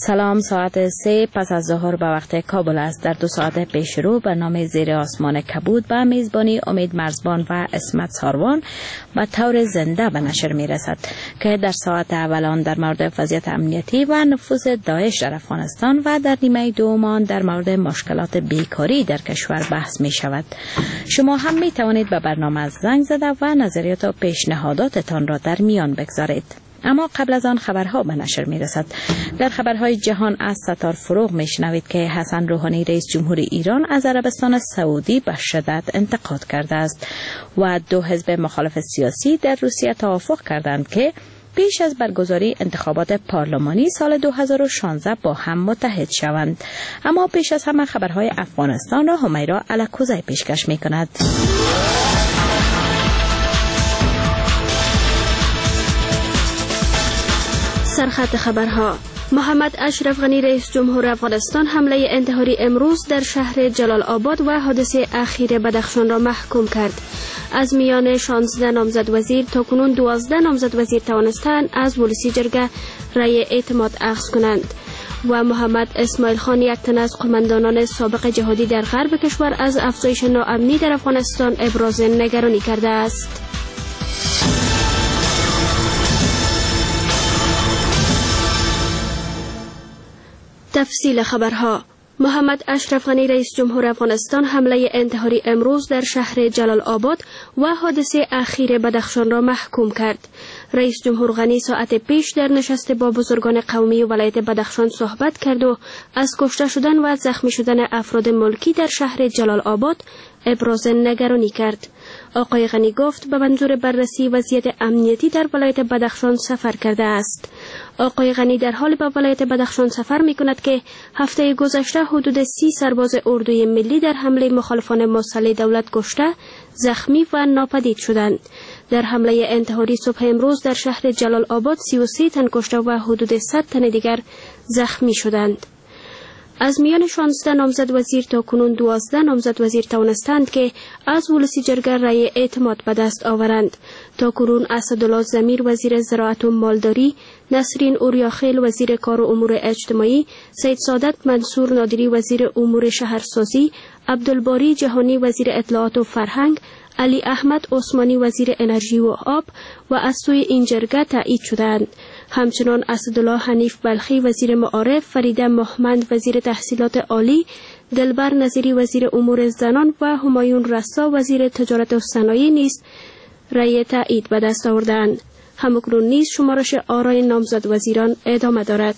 سلام، ساعت 3 پس از ظهر به وقت کابل است. در 2 ساعت پیش رو برنامه زیر آسمان کبود به میزبانی امید مرزبان و اسمت ساروان به طور زنده به نشر می رسد که در ساعت اولان در مورد وضعیت امنیتی و نفوذ داعش در افغانستان و در نیمه دوم در مورد مشکلات بیکاری در کشور بحث می شود. شما هم می توانید به برنامه زنگ زده و نظریات و پیشنهاداتتان را در میان بگذارید. اما قبل از آن خبرها به نشر می رسد. در خبرهای جهان از ستار فروغ می شنوید که حسن روحانی رئیس جمهور ایران از عربستان سعودی به شدت انتقاد کرده است و 2 حزب مخالف سیاسی در روسیه توافق کردند که پیش از برگزاری انتخابات پارلمانی سال 2016 با هم متحد شوند. اما پیش از همه خبرهای افغانستان را همیرا الکوزی پیشکش می کند. سرخط خبرها: محمد اشرف غنی رئیس جمهور افغانستان حمله انتحاری امروز در شهر جلال آباد و حادثه اخیر بدخشان را محکوم کرد. از میان 16 نامزد وزیر تاکنون 12 نامزد وزیر توانستند از ولسی جرگه رأی اعتماد اخذ کنند و محمد اسماعیل خان، یک تن از قماندانان سابق جهادی در غرب کشور، از افزایش ناامنی در افغانستان ابراز نگرانی کرده است. تفصیل خبرها: محمد اشرف غنی رئیس جمهور افغانستان حمله انتحاری امروز در شهر جلال آباد و حادثه اخیر بدخشان را محکوم کرد. رئیس جمهور غنی ساعت پیش در نشست با بزرگان قومی ولایت بدخشان صحبت کرد و از کشته شدن و زخمی شدن افراد ملکی در شهر جلال آباد ابراز نگرانی کرد. آقای غنی گفت به منظور بررسی وضعیت امنیتی در ولایت بدخشان سفر کرده است. آقای غنی در حال به ولایت بدخشان سفر می کند که هفته گذشته حدود 30 سرباز اردوی ملی در حمله مخالفان مسلح دولت کشته، زخمی و ناپدید شدند. در حمله انتحاری صبح امروز در شهر جلال آباد 33 تن کشته و حدود 100 تن دیگر زخمی شدند. از میان 16 نامزد وزیر تاکنون 12 نامزد وزیر توانستند که از ولسی جرگه رأی اعتماد به دست آورند. تاکنون اسدالله ضمیر وزیر زراعت و مالداری، نسرین اوریاخیل وزیر کار و امور اجتماعی، سید سعادت منصور نادری وزیر امور شهرسازی، عبدالباری جهانی وزیر اطلاعات و فرهنگ، علی احمد عثمانی وزیر انرژی و آب و از سوی این جرگه تایید شدند. همچنان اسدالله حنیف بلخی وزیر معارف، فریده مهمند وزیر تحصیلات عالی، دلبر نظیری وزیر امور زنان و همایون رسا وزیر تجارت و صنایع نیز رأی تایید به دست آوردند. همکنون نیز شمارش آرای نامزد وزیران ادامه دارد.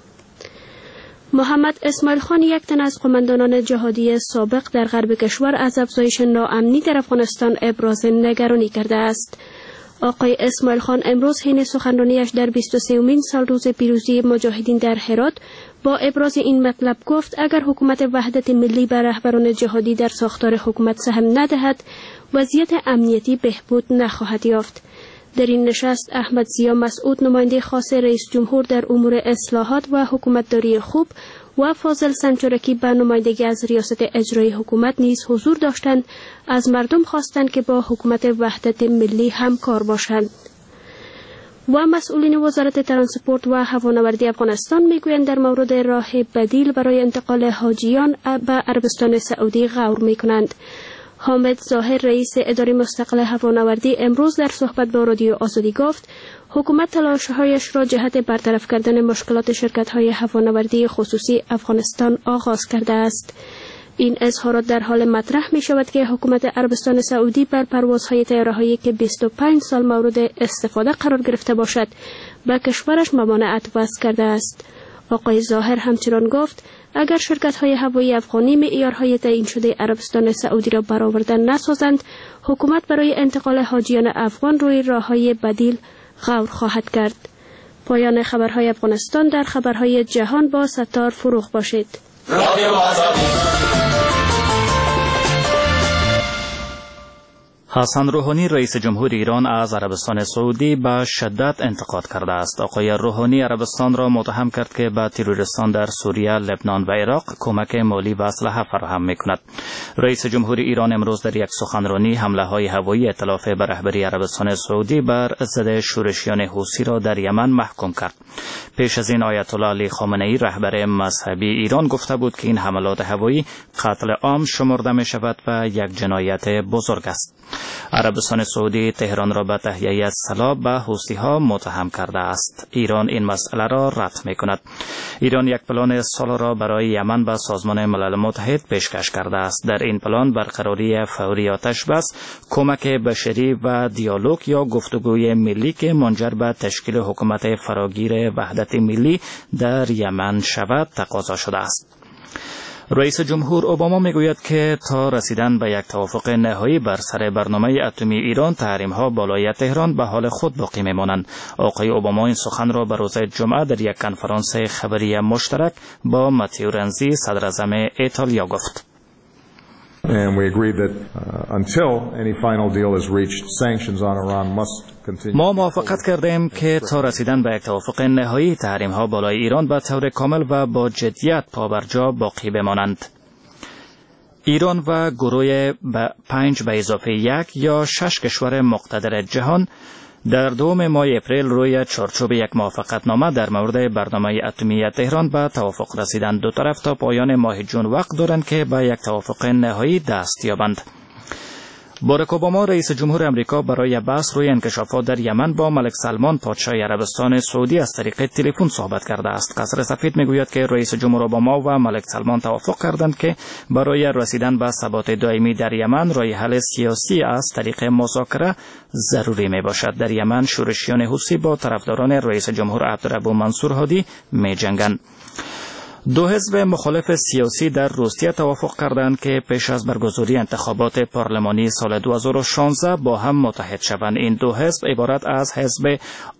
محمد اسماعیل خان، یک تن از قماندانان جهادی سابق در غرب کشور، از افزایش ناامنی در افغانستان ابراز نگرانی کرده است. آقای اسماعیل خان امروز حین سخنرانیش در 23مین سال روز پیروزی مجاهدین در هرات با ابراز این مطلب گفت اگر حکومت وحدت ملی به رهبران جهادی در ساختار حکومت سهم ندهد، وضعیت امنیتی بهبود نخواهد یافت. در این نشست احمد ضیا مسعود نماینده خاص رئیس جمهور در امور اصلاحات و حکومتداری خوب و فاضل سنجرکی به نمایندگی از ریاست اجرایی حکومت نیز حضور داشتند. از مردم خواستند که با حکومت وحدت ملی همکار باشند. و مسئولین وزارت ترانسپورت و هوانوردی افغانستان میگویند در مورد راه بدیل برای انتقال حاجیان به عربستان سعودی غور میکنند. حامد ظاهر رئیس اداره مستقل هوانوردی امروز در صحبت با رادیو آزادی گفت حکومت تلاش‌هایش را جهت برطرف کردن مشکلات شرکت‌های هوانوردی خصوصی افغانستان آغاز کرده است. این اظهارات در حال مطرح می شود که حکومت عربستان سعودی بر پروازهای طیاره‌هایی که 25 سال مورد استفاده قرار گرفته باشد به کشورش ممانعت وضع کرده است. آقای ظاهر همچنان گفت اگر شرکت‌های هوایی افغانی معیارهای تعیین شده عربستان سعودی را برآورده نسازند، حکومت برای انتقال حاجیان افغان روی راه‌های بدیل غور خواهد کرد. پایان خبرهای افغانستان. در خبرهای جهان با ستار فروغ باشید. حسن روحانی رئیس جمهور ایران از عربستان سعودی به شدت انتقاد کرده است. آقای روحانی عربستان را متهم کرد که به تروریستان در سوریه، لبنان و عراق کمک مالی و اسلحه فراهم می‌کند. رئیس جمهور ایران امروز در یک سخنرانی حمله‌های هوایی ائتلاف به رهبری عربستان سعودی بر ضد شورشیان حوثی را در یمن محکوم کرد. پیش از این آیت الله علی خامنه‌ای رهبر مذهبی ایران گفته بود که این حملات هوایی قتل عام شمرده می‌شود و یک جنایت بزرگ است. عربستان سعودی تهران را به تهیه سلاح به حوثی‌ها متهم کرده است. ایران این مسئله را رد می‌کند. ایران یک پلان صلح را برای یمن به سازمان ملل متحد پیشکش کرده است. در این پلان برقراری فوری آتش بس، کمک بشری و دیالوگ یا گفتگوی ملی که منجر به تشکیل حکومت فراگیر وحدت ملی در یمن شود تقاضا شده است. رئیس جمهور اوباما میگوید که تا رسیدن به یک توافق نهایی بر سر برنامه اتمی ایران، تحریم‌ها بالای تهران به حال خود باقی میمانند. آقای اوباما این سخن را به روز جمعه در یک کنفرانس خبری مشترک با ماتیو رنزی صدر اعظم ایتالیا گفت. And we agreed that until any final deal is reached, sanctions on Iran must continue. ما موافقت کردیم که تا رسیدن به یک توافق نهایی، تحریم‌ها بالای ایران به طور کامل و با جدیت پابرجا باقی بمانند. ایران و گروه 5 به اضافه 1 یا 6 کشور مقتدر جهان در 2 ماه اپریل روی چارچوب یک موافقتنامه در مورد برنامه اتمی تهران به توافق رسیدن. دو طرف تا پایان ماه جون وقت دارند که به یک توافق نهایی دست یابند. باراک اوباما رئیس جمهور امریکا برای بحث روی انکشافات در یمن با ملک سلمان پادشاه عربستان سعودی از طریق تلفن صحبت کرده است. قصر سفید میگوید که رئیس جمهور اوباما و ملک سلمان توافق کردند که برای رسیدن به ثبات دائمی در یمن راه حل سیاسی از طریق مذاکره ضروری میباشد. در یمن شورشیان حوثی با طرفداران رئیس جمهور عبدالرب منصور هادی میجنگند. دو حزب مخالف سیاسی در روسیه توافق کردند که پیش از برگزاری انتخابات پارلمانی سال 2016 با هم متحد شوند. این دو حزب عبارت از حزب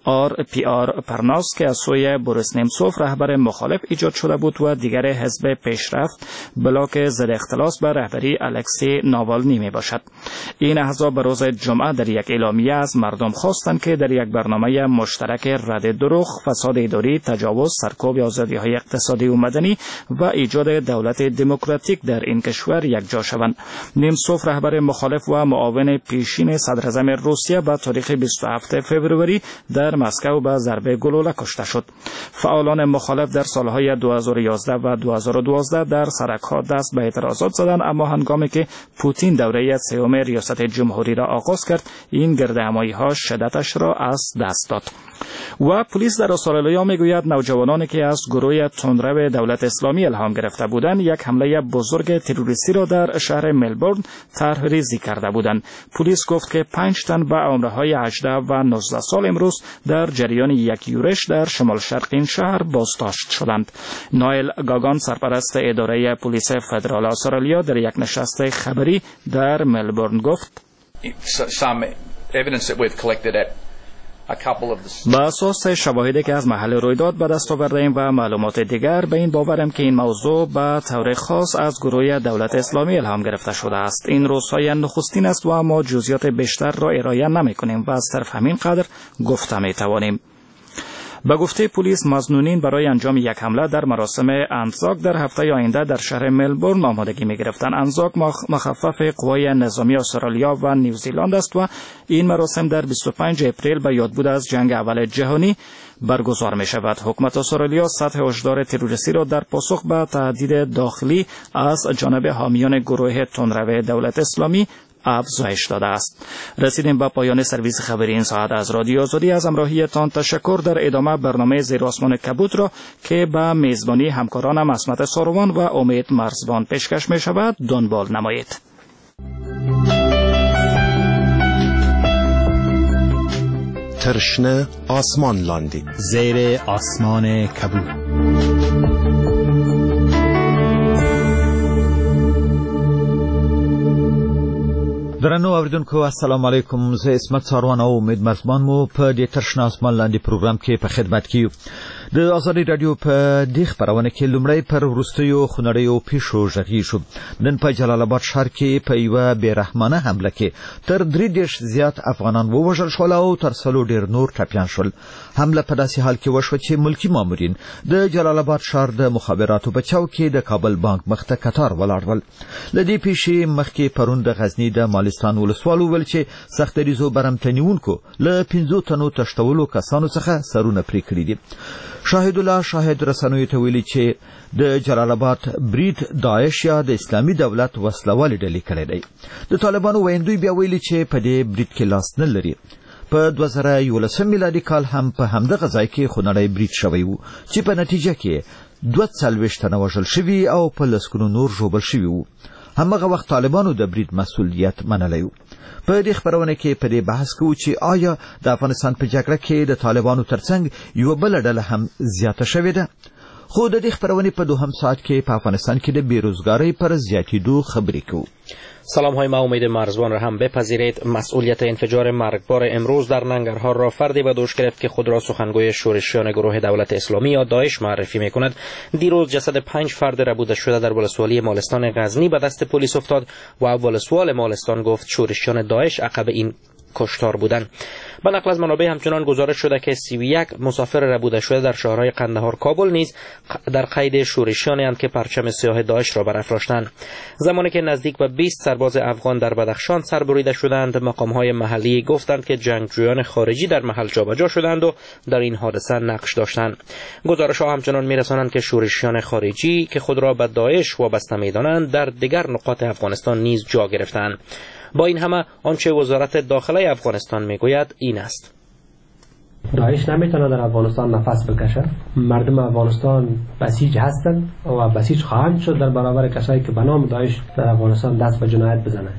RPR پرناس که از سوی بوریس نیمسوف رهبر مخالف ایجاد شده بود و دیگر حزب پیشرفت بلاک ضد اختلاس به رهبری الکسی ناوالنی می باشد. این احزاب به روز جمعه در یک اعلامیه از مردم خواستند که در یک برنامه مشترک رد دروغ، فساد اداری، تجاوز، سرکوب آزادی‌های اقتصادی و مدنی و ایجاد دولت دموکراتیک در این کشور یکجا شوند. نیمسوف رهبر مخالف و معاون پیشین صدر اعظم روسیه با تاریخ 27 فوریه در مسکو به ضربه گلوله کشته شد. فعالان مخالف در سالهای 2011 و 2012 در سرک‌ها دست به اعتراضات زدند، اما هنگامی که پوتین دوره سوم ریاست جمهوری را آغاز کرد، این گردهمایی‌ها شدتش را از دست داد. و پلیس در استرالیا میگوید نوجوانانی که از گروه تندرو دولت اسلامی الهام گرفته بودند یک حمله بزرگ تروریستی را در شهر ملبورن طرح‌ریزی کرده بودند. پلیس گفت که 5 تن با عمرهای 18 و 19 سال امروز در جریان یک یورش در شمال شرق این شهر بازداشت شدند. نایل گاگان سرپرست اداره پلیس فدرال استرالیا در یک نشست خبری در ملبورن گفت با اساس شواهدی که از محل رویداد به دست آورده‌ایم و معلومات دیگر به این باورم که این موضوع به طور خاص از گروه دولت اسلامی الهام گرفته شده است. این روزهای نخستین است و ما جزئیات بیشتر را ارائه نمی‌کنیم و از طرف همین قدر گفته می‌توانیم. به گفته پلیس مظنونین برای انجام یک حمله در مراسم انزاک در هفته آینده در شهر ملبورن آمادگی می‌گرفتند. انزاک مخفف قوای نظامی استرالیا و نیوزیلند است و این مراسم در 25 اپریل به یادبود از جنگ اول جهانی برگزار می شود. حکومت استرالیا سطح هشدار تروریستی را در پاسخ به تهدید داخلی از جانب حامیان گروه تندرو دولت اسلامی افزایش داده است. رسیدیم به پایان سرویس خبری این ساعت از رادیو آزادی. از همراهیتان تشکر. در ادامه برنامه زیر آسمان کبود را که به میزبانی همکارانم عصمت ساروان و امید مرزبان پیشکش می شود دنبال نمایید. ترشنه آسمان لاندی زیر آسمان کبود. درنو اوریدونکو السلام علیکم. زه اسمت ساروان او امید مرزبان مو په دې ترشنا اسمان لاندې پروګرام کې په خدمت کې یو. د آزادي رادیو په دې خبرونه کې لومړی پر وروستیو خونړیو پیښو ژغی شو. نن په جلال آباد ښار کې په یوه بیرحمانه حمله کې تر 3 زیات افغانان ووژل شول او تر 100 ډیر نور ټپیان شول. حمله په داسې حال کې وشوه چې ملکی مامورین د جلال آباد ښار د مخابراتو بچاو کې د کابل بانک مخته کتار ولاړ ول. لدې پیښې مخکې پرون د غزنی د مالستان ولسوالو ول چې سختریزو برمتنیونکو له 15 تنو تشتولو کسانو څخه سرونه پرې کړي دي. شاهد الله شاهد رسنوي ته ویلي چې د جلال آباد برید داعش یا د اسلامي دولت وسلوالې ډلې کړې دی. د طالبانو ویندوی بیا ویلي چې په دې برید کې لاس نه لري. په 2011 میلادي کال هم په همدغه ځای کې خونړی برید شوی و چې په نتیجه کې 42 تنه وژل شوي او په لسګونو نور ژوبل شوي وو. همغه وخت طالبانو د برید مسؤلیت منلی و. په دې خبرونه کې په دې بحث کوو چې آیا د افغانستان په جګړه کې د طالبانو ترڅنګ یو بل ډله هم زیاته شوې ده. خو د دې خبرونه په دوهم ساعت کې په افغانستان کې د بیروزګاری پر زیاتېدو خبرې کوو. سلام های ما امید مرزبان را هم بپذیرید. مسئولیت انفجار مرگبار امروز در ننگرهار را فردی به دوش گرفت که خود را سخنگوی شورشیان گروه دولت اسلامی یا داعش معرفی می‌کند. دیروز جسد 5 فرد ربوده شده در ولسوالی مالستان غزنی به دست پلیس افتاد و ولسوال مالستان گفت شورشیان داعش عقب این کشتار بودند. به نقل از منابع همچنان گزارش شده که 31 مسافر ربوده شده در شهرهای قندهار کابل نیز در قید شورشیانی اند که پرچم سیاه داعش را برافراشتند. زمانی که نزدیک به 20 سرباز افغان در بدخشان سربریده شدند، مقام‌های محلی گفتند که جنگجویان خارجی در محل جابجا شدند و در این حادثه نقش داشتند. گزارش‌ها همچنان می‌رسانند که شورشیان خارجی که خود را به داعش وابسته می‌دانند در دیگر نقاط افغانستان نیز جا گرفتند. با این همه آنچه وزارت داخله افغانستان میگوید این است: داعش نمیتونه در افغانستان نفس بکشه. مردم افغانستان بسیج هستند و بسیج خواهند شد در برابر کسایی که به نام داعش در افغانستان دست به جنایت بزنند.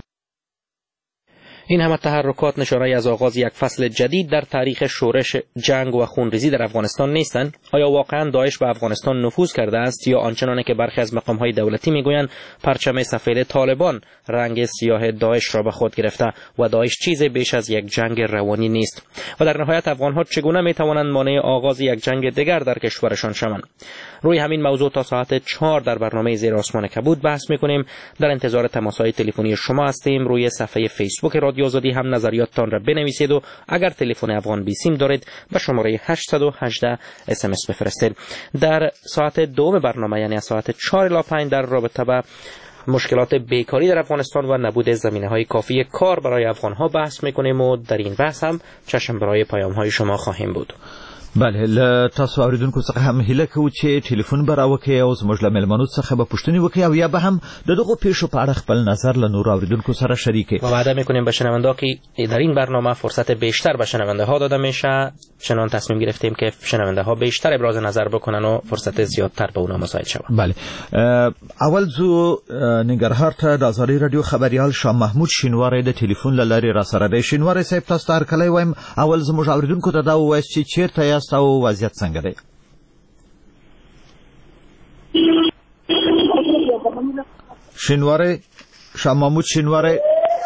این همه تحرکات نشانه از آغاز یک فصل جدید در تاریخ شورش، جنگ و خونریزی در افغانستان نیستند؟ آیا واقعا داعش به افغانستان نفوذ کرده است یا آنچنانه که برخی از مقام‌های دولتی میگویند پرچم سفید طالبان رنگ سیاه داعش را به خود گرفته و داعش چیز بیش از یک جنگ روانی نیست؟ و در نهایت افغان‌ها چگونه میتوانند مانع آغاز یک جنگ دیگر در کشورشان شوند؟ روی همین موضوع تا ساعت 4 در برنامه زیر آسمان کبود بحث میکنیم. در انتظار تماس‌های تلفنی شما هستیم. روی صفحه فیسبوک رادیو آزادی هم نظریاتتان را بنویسید و اگر تلفن افغان بی سیم دارید به شماره 818 SMS بفرستید. در ساعت دوم برنامه یعنی از ساعت 4 الی 5 در رابطه با مشکلات بیکاری در افغانستان و نبود زمینه‌های کافی کار برای افغان‌ها بحث میکنیم و در این بحث هم چشم برای پیام‌های شما خواهیم بود. بله، له تاسو اوریدونکو څخه هم هیله کوو چې ټلیفون به راوکړئ او زموږ له میلمنو څخه به پوښتنې وکړئ او یا به هم د دغو پیښو په اړه خپل نظر له نورو اوریدونکو سره شریک کړئ. و وعده میکنیم به شنونده که در این برنامه فرصت بیشتر به شنونده ها داده میشه. چنان تصمیم گرفتیم که شنونده ها بیشتر ابراز نظر بکنن و فرصت زیادتر به اونا مساعد شود. بله، اول زو ننګرهار ته د آزادي رادیو خبريال شاه محمود شینواری د ټلیفون له لارې را سره دی. شینواری صاحب، تاسو ته هرکلی وایم. اول زموږ اوریدونکو ته دا ووایاست چې چیرته یاست او وضعیت څنګه دی؟ شینواری، شاه محمود شینواری.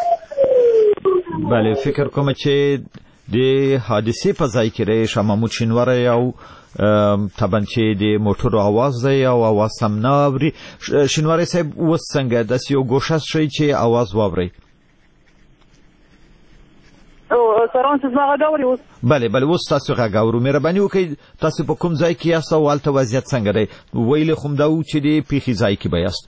بله، فکر کوم چې د حادثې په ځای کې دی شاه محمود شینواری او طبعا چې د موټرو आवाज دی او आवाज هم نه اوري. شینواری صاحب، اوس څنګه داسې یو ګوښه شئ چې आवाज واورئ؟ بله، اوس تاسو غږ اورو. مهرباني وکړئ تاسو په کوم ځای کې یاست او هلته وضعیت څنګه دی؟ ویلې خو همدا و چې د پیښې ځای کې به یاست.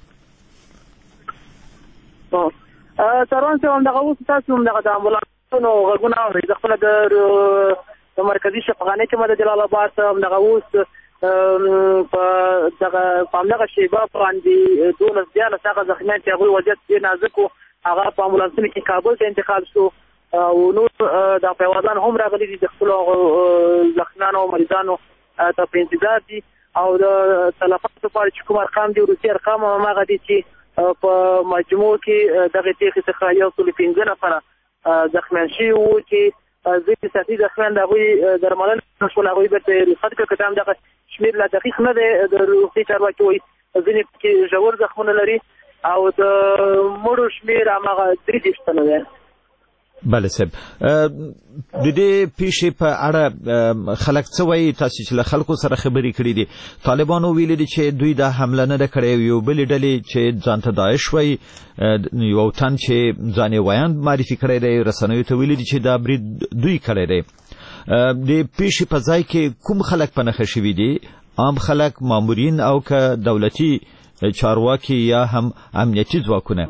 سروان صاحب، همدغه اوس تاسو همدغه د امبولانسونو غږونه اورئ. زه خپله د مرکزي شفاخانې کې د جلال آباد همدغه اوس په همدغه شیبه باندې 12 هغه زخمیان چې هغوی وضعیت ډېر نازک و، هغه په امبولانسونو کې کابل ته انتقال شو او نور د پیوازان هم راغلي دي د خپلو زخمیانو او مریضانو ته په انتظار دي. او د تلفاتو په اړه چې کوم ارقام دي، وروستي ارقام هماغه دي چې په مجموع کې دغې پیښې څخه 105 نفره زخمیان شوي وو چې ځینې سطحي زخمیان د هغوی درملنه شول، هغوی بېرته رخصت کړه. که څه هم دغه شمېر لا دقیق نه دی، د روغتي چارواکي وایي ځینې پکې ژور زخمونه لري او د مړو شمېر هماغه 30 تنه دی. بله صاحب د دې پیښې په اړه خلک څه وایي تاسو چې له خلکو سره خبرې کړې دي طالبانو ویلي دي چې دوی دا حمله نه ده کړې یو بلې ډلې چې ځان ته داعش وایي یو تن چې ځان یې وایاند معرفي کړی دی رسنیو ته ویلي دي چې دا برید دوی کړی دی د پیښې په ځای کې کوم خلک په نښه شوي دي عام خلک مامورین او که دولتي چارواکي یا هم امنیتي ځواکونه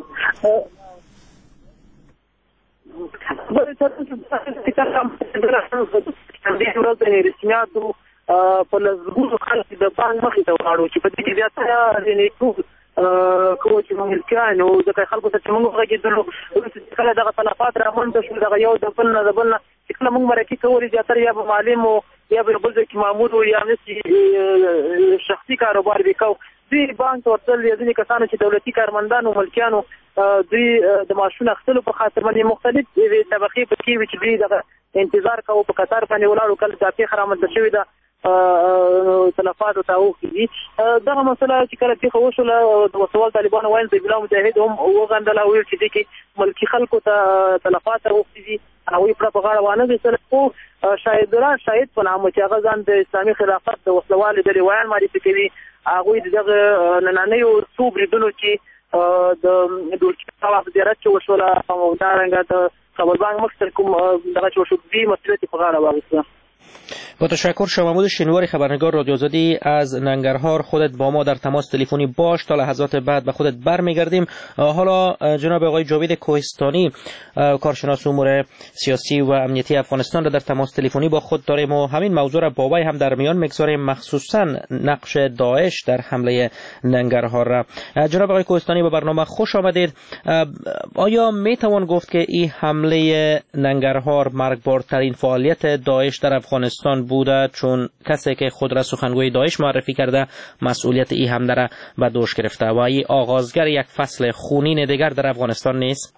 په لږونو خلک د بانک مخې ته ولاړو چې په دې کې زیاتره کوم چې ملکیان او د خلکو ته چې موږ غږېدلو کله دغه تلفات رامنځته شول دغه یو د بل نه چې کله موږ مرکې کولې زیاتره یا به معلم و یا به بل ځای کې مامور و یا همداسې شخصي کاروبار به کوو دوی بانک ته ورتلل یا ځینې کسانو چې دولتي کارمندان و ملکیانو دوی د معاشونو اخیستلو په خاطر باندې مختلف طبقې پکې وي چې دوی دغه انتظار کوو په قطار باندې ولاړو کله دا پیښه رامنځته شوې ده تلفاتو ته اوښتي دغه مسله چې کله پیښه وشوله د وسوال طالبانو ویل د بلا مجاهد هم وغندل او ویل چې دې کې ملکي خلکو ته تلفات اوښتي دي هغوی پوره په غاړه وانه ویستله خو شاهد په نامه چې هغه ځان د اسلامي خلافت د وسلوالې ډلې ویان معرفي کوي هغوی د دغه نننیو څو بریدونو کې د ډولچي طواف زیارت چې وشوله او دارنګه د کابلبانک مخ کوم دغه چې وشو دوی مسئولیت په غاړه واخیسته. با تشکر شما محمود شنواری خبرنگار رادیو آزادی از ننگرهار خودت با ما در تماس تلفنی باش تا لحظات بعد به خودت برمیگردیم. حالا جناب آقای جاوید کوهستانی کارشناس امور سیاسی و امنیتی افغانستان را در تماس تلفنی با خود داریم و همین موضوع را با وی هم در میان میگذاریم مخصوصا نقش داعش در حمله ننگرهار را. جناب آقای کوهستانی به برنامه خوش آمدید. آیا میتوان گفت که این حمله ننگرهار مرگبارترین فعالیت داعش در افغانستان بوده چون کسی که خود را سخنگوی داعش معرفی کرده مسئولیت این حمله را به دوش گرفته و این آغازگر یک فصل خونین دیگر در افغانستان نیست؟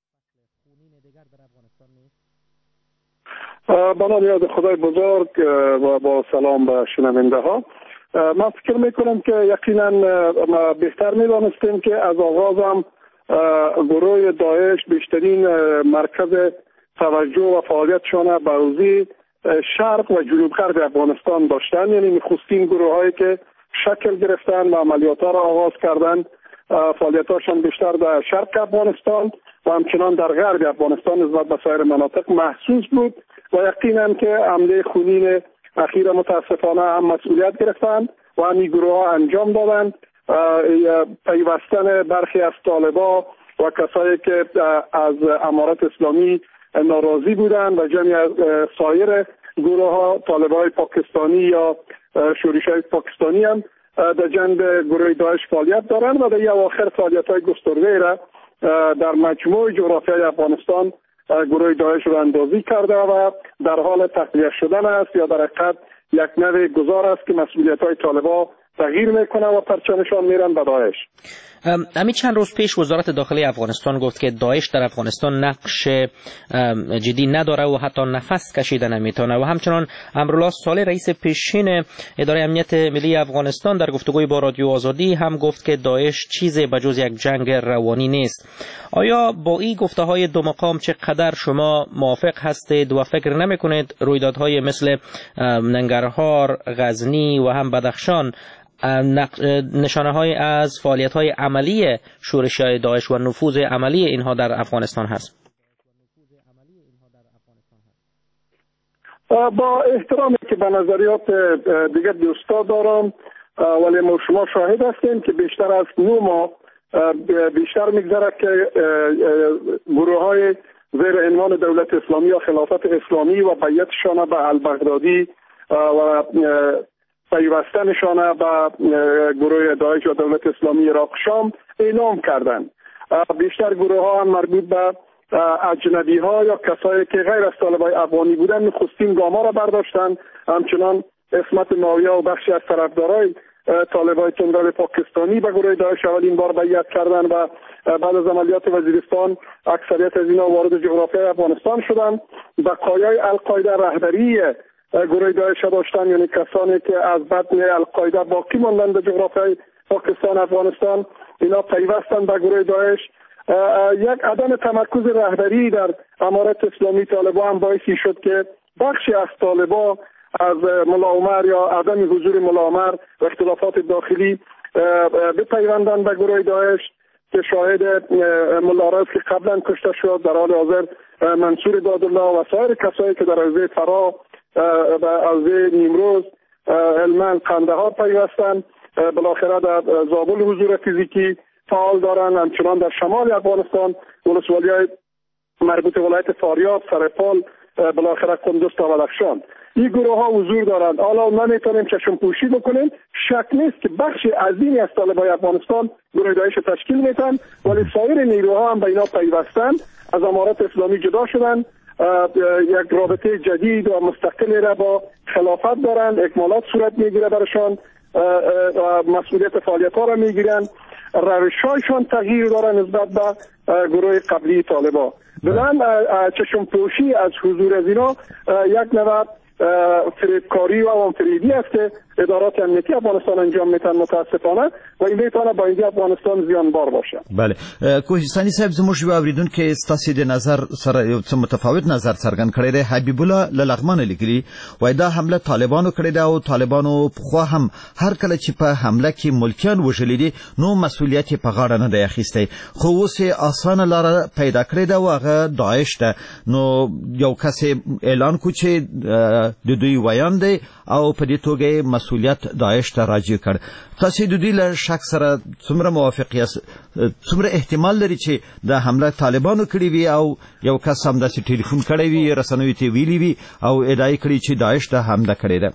با نام یاد خدای بزرگ و با سلام به شنونده ها من فکر میکنم که یقینا ما بهتر میدانستیم که از آغاز هم گروه داعش بیشترین مرکز توجه و فعالیتشان به حوزه شرق و جنوب غرب افغانستان داشتن، یعنی نخستین گروه هایی که شکل گرفتن و عملیات ها را آغاز کردن فعالیتاشان بیشتر در شرق افغانستان و همچنان در غرب افغانستان نسبت به سایر مناطق محسوس بود و یقینا که حمله خونین اخیر متاسفانه هم مسئولیت گرفتند و همین گروه ها انجام دادند. پیوستن برخی از طالبا و کسایی که از امارت اسلامی ناراضی بودند و جمعی از سایر گروه ها طالبای پاکستانی یا شورش‌های پاکستانی هم در جنب گروه داعش فعالیت دارند و در یک آخر فعالیت‌های گسترده را در مجموع جغرافیای افغانستان گروه داعش رو اندازی کرده و در حال تقویت شدن است یا در حقیقت یک نوع گذار است که مسئولیت‌های طالبا تغییر میکنه و پرچمشان میرن به داعش. همین چند روز پیش وزارت داخلی افغانستان گفت که داعش در افغانستان نقش جدی نداره و حتی نفس کشیده نمیتونه و همچنان امرالله صالح رئیس پیشین اداره امنیت ملی افغانستان در گفتگوی با رادیو آزادی هم گفت که داعش چیزی بجز یک جنگ روانی نیست. آیا با این گفته‌های دو مقام چقدر شما موافق هستید و فکر نمیکنید رویدادهای مثل ننگرهار، غزنی و هم بدخشان نشانه های از فعالیت های عملی شورش‌های داعش و نفوذ عملی اینها در افغانستان هست؟ با احترامی که به نظریات دیگر دوستا دارم ولی ما شما شاهد هستیم که بیشتر از 9 ماه بیشتر میگذره که گروه های زیر عنوان دولت اسلامی یا خلافت اسلامی و بیعتشان به البغدادی و پیوستنشان به گروه داعش و دولت اسلامی عراق شام اعلام کردند. بیشتر گروه ها هم مربوط به اجنبی ها یا کسایی که غیر از طالبای افغانی بودن نخستین گام ها را برداشتند. همچنان عصمت ماویه و بخشی از طرفدارای طالبای تندرو پاکستانی به گروه داعش اولین بار بیعت کردند و بعد از عملیات وزیرستان اکثریت از اینا وارد جغرافیای افغانستان شدند. بقایای القاعده رهبری گروه داعش داشتن، یعنی کسانی که از بطن القاعده باقی ماندند در جغرافیای پاکستان افغانستان، اینا پیوستن به گروه داعش یک عدم تمرکز رهبری در امارت اسلامی طالبان هم باعثی شد که بخشی از طالبان از ملا عمر یا عدم حضور ملا عمر و اختلافات داخلی بپیوندند به گروه داعش که شاهد ملا رئیس که قبلا کشته شد، در حال حاضر منصور دادالله و سایر کسایی که در حوزه فرا و حوزه نیمروز، هلمند، قندهار پیوستند، بالاخره در زابل حضور فیزیکی فعال دارند. همچنان در شمال افغانستان ولسوالی‌های مربوط به ولایت فاریاب، سرپال، بالاخره قندوز تا بدخشان این گروه ها حضور دارند. حالا ما نمیتونیم چشم پوشی بکنیم، شک نیست که بخش عظیمی از طالبان افغانستان گروه داعش تشکیل میدن، ولی سایر نیروها هم به اینا پیوستن، از امارت اسلامی جدا شدن، یک رابطه جدید و مستقلی را با خلافت دارند، اکمالات صورت میگیره برشان، مسئولیت فعالیت ها را میگیرن، روش‌هایشان تغییر دارن نسبت به گروه قبلی طالبان. بلند چشم پوشی از حضور از اینا یک نوع فریبکاری و عوام‌فریبی است که ادارات امنیتی افغانستان انجام میتن متاسفانه و این میتونه با اینجا افغانستان زیانبار باشه. بله کوهستانی صاحب زموږ به اوریدونکو ستاسو د نظر سره یو څه متفاوت نظر څرګند کړی دی. حبیب الله لغمان لیکلی وای دا حمله طالبانو کړی دا او طالبانو خو هم هر کله چې په حمله کې ملکیان وژلي دي نو مسؤلیت په غاړه نه دی اخیستی، خو اوس اسانه لار پیدا کړی دا واغه داعش ده. نو یو کس اعلان کو چې د دوی ویان دی او په دې توګه مسؤلیت داعش ته راجع کړ. تاسو د دې له شک سره څومره موافق یاست؟ څومره احتمال لري چې د حمله طالبانو کړی وي او یو کس هم داسې ټلیفون کړی وي، رسنیو ته ویلي وي او ادعای کړی چې داعش ته حمله کړې ده؟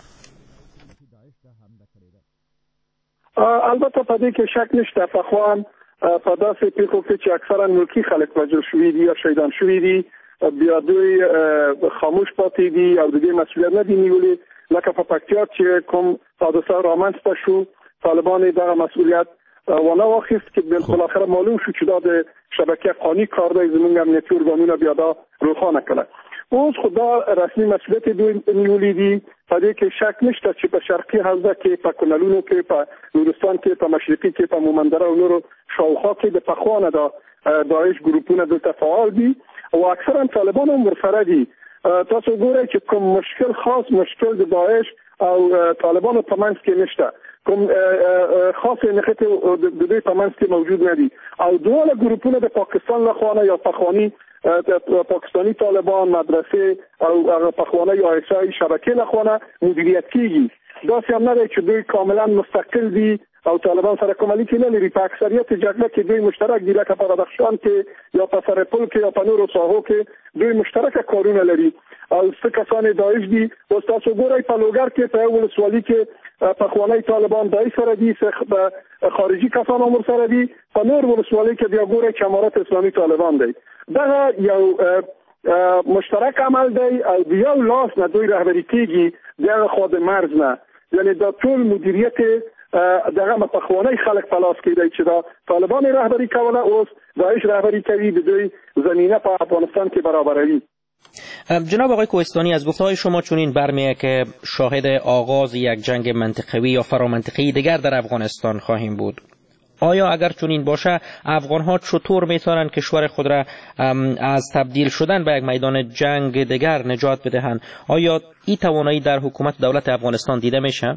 البته په دې کې شک نشته. پخوا په داسې پیښو کې چې اکثرا ملکی خلک وژل شوي دي یا شهیدان شوي دي، بیا دوی خاموش پاتې دي او د دې مسؤلیت نه دي نیولي. لکه په پکتیا چې کوم حادثه رامنځته شو، طالبان دغه مسؤلیت ونه واخیست که بالاخره معلوم شو چې دا د شبکه قانی کار دی، زموږ امنیتي ارګانونه بیا دا روښانه کړه. اوس خو دا رسمي مسؤلیت دوی نیولي دي. په دې کې شک نشته چې په شرقي حوزه کې، په کونلونو کې، په نورستان کې، په مشرقي کې، په مومندره او نورو شاوخوا کې د پخوانه دا داعش ګروپونه دلته فعال دي او اکثرا طالبان هم ورسره دي. تاسو ګورئ چې کوم مشکل خاص مشکل د داعش او طالبانو په منځ کې نشته، کوم خاص نښتې د دوی په منځ کې موجود نه دي او دواړه ګروپونه د پاکستان لخوا یا پخواني پاکستانی طالبان، مدرسه او پخوانه یا ایسای شبکه لخوا مدیریت کیږي. داسې هم نه دی چې دوی کاملا مستقل دي او طالبان سره کوم اړیکې نه لري. په اکثریت جګړه کې دوی مشترک دي، لکه په بدخشان کې یا په سرپل کې یا په نورو ساحو کې دوی مشترک کارونه لري او څه کسان داعش دي. اوس تاسو ګورئ په لوګر کې په ولسوالۍ کې پخوانی طالبان داعش سره دي، خارجي کسان هم سره دي. په نور ولسوالۍ کې بیا ګورئ چې امارت اسلامي طالبان دی. دغه یو مشترک عمل دی او د یو لاس نه دوی رهبري کیږي، دغه خوا د مرز نه، یعنی دا ټول مدیریت دغه متخوانی خلق په لاس کې دی چې دا طالبان رهبری کوله، اوس داعش رهبری کوي، د دوی زمینه په افغانستان کې برابروي. جناب آقای کوهستانی، از گفته‌های شما چنین برمی‌آید که شاهد آغاز یک جنگ منطقوی یا فرامنطقی دیگر در افغانستان خواهیم بود. آیا اگر چنین باشه افغان‌ها چطور می‌توانند کشور خود را از تبدیل شدن به یک میدان جنگ دیگر نجات بدهند؟ آیا این توانایی در حکومت دولت افغانستان دیده میشه؟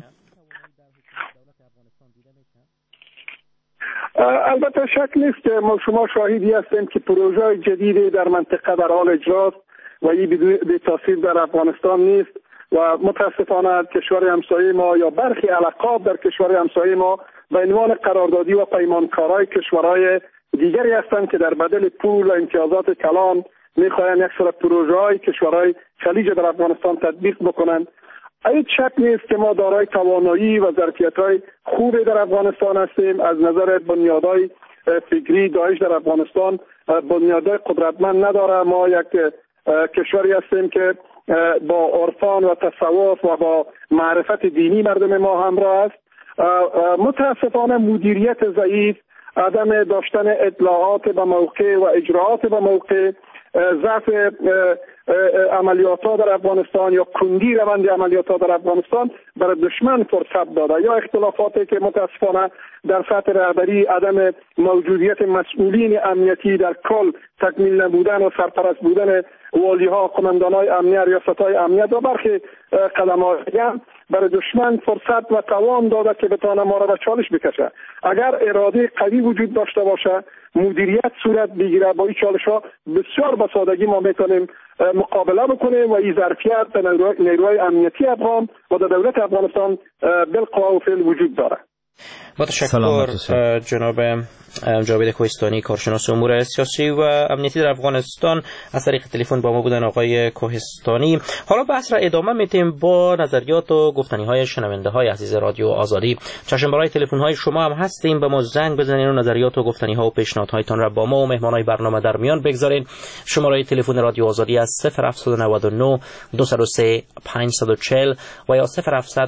البته شک نیست که ما شما شاهدی هستیم که پروژه جدیدی در منطقه در حال اجراست و این بی تاثیر در افغانستان نیست و متاسفانه کشور همسایه ما یا برخی القاب در کشور همسایه ما به عنوان قراردادی و پیمانکارای کشورهای دیگری هستند که در بدل پول و امتیازات کلان میخواهند یک سری پروژه‌های کشورهای خلیج در افغانستان تطبیق بکنند. هیچ شک نیست که ما دارای توانایی و ظرفیت‌های خوبی در افغانستان هستیم. از نظر بنیادهای فکری داعش در افغانستان بنیادهای قدرتمند نداره. ما یک کشوری هستیم که با عرفان و تصوف و با معرفت دینی مردم ما همراه است. متاسفانه مدیریت ضعیف، عدم داشتن اطلاعات به موقع و اجراعات به موقع، ضعف عملیات ها در افغانستان یا کندی روند عملیات ها در افغانستان برای دشمن فرصت داده، یا اختلافاتی که متاسفانه در سطح رهبری عدم موجودیت مسئولین امنیتی در کل تکمیل نبودن و سرپرست بودن والی ها، قماندان های امنیت، ریاست های امنیت و برخی قدم‌های برای دشمن فرصت و توان داده که بتونه ما را به چالش بکشه. اگر اراده قوی وجود داشته باشه، مدیریت صورت بگیره، با این چالش ها بسیار به سادگی ما میتونیم مقابله بکنیم و این ظرفیت در نیروهای امنیتی افغان و در دولت افغانستان بالقوه و فعل وجود داره. با تشکر جناب جاوید کوهستانی، کارشناس امور سیاسی و امنیتی در افغانستان، از طریق تلفن با ما بودن. آقای کوهستانی، حالا بحث را ادامه میتیم با نظریات و گفتنی های شنونده های عزیز رادیو آزادی. چشم برای تلفن های شما هم هستیم، به ما زنگ بزنید و نظریات و گفتنی ها و پیشنهادهایتان را با ما و مهمانای برنامه در میان بگذارید. شماره تلفن رادیو آزادی از 0799 203 540 و یا 0700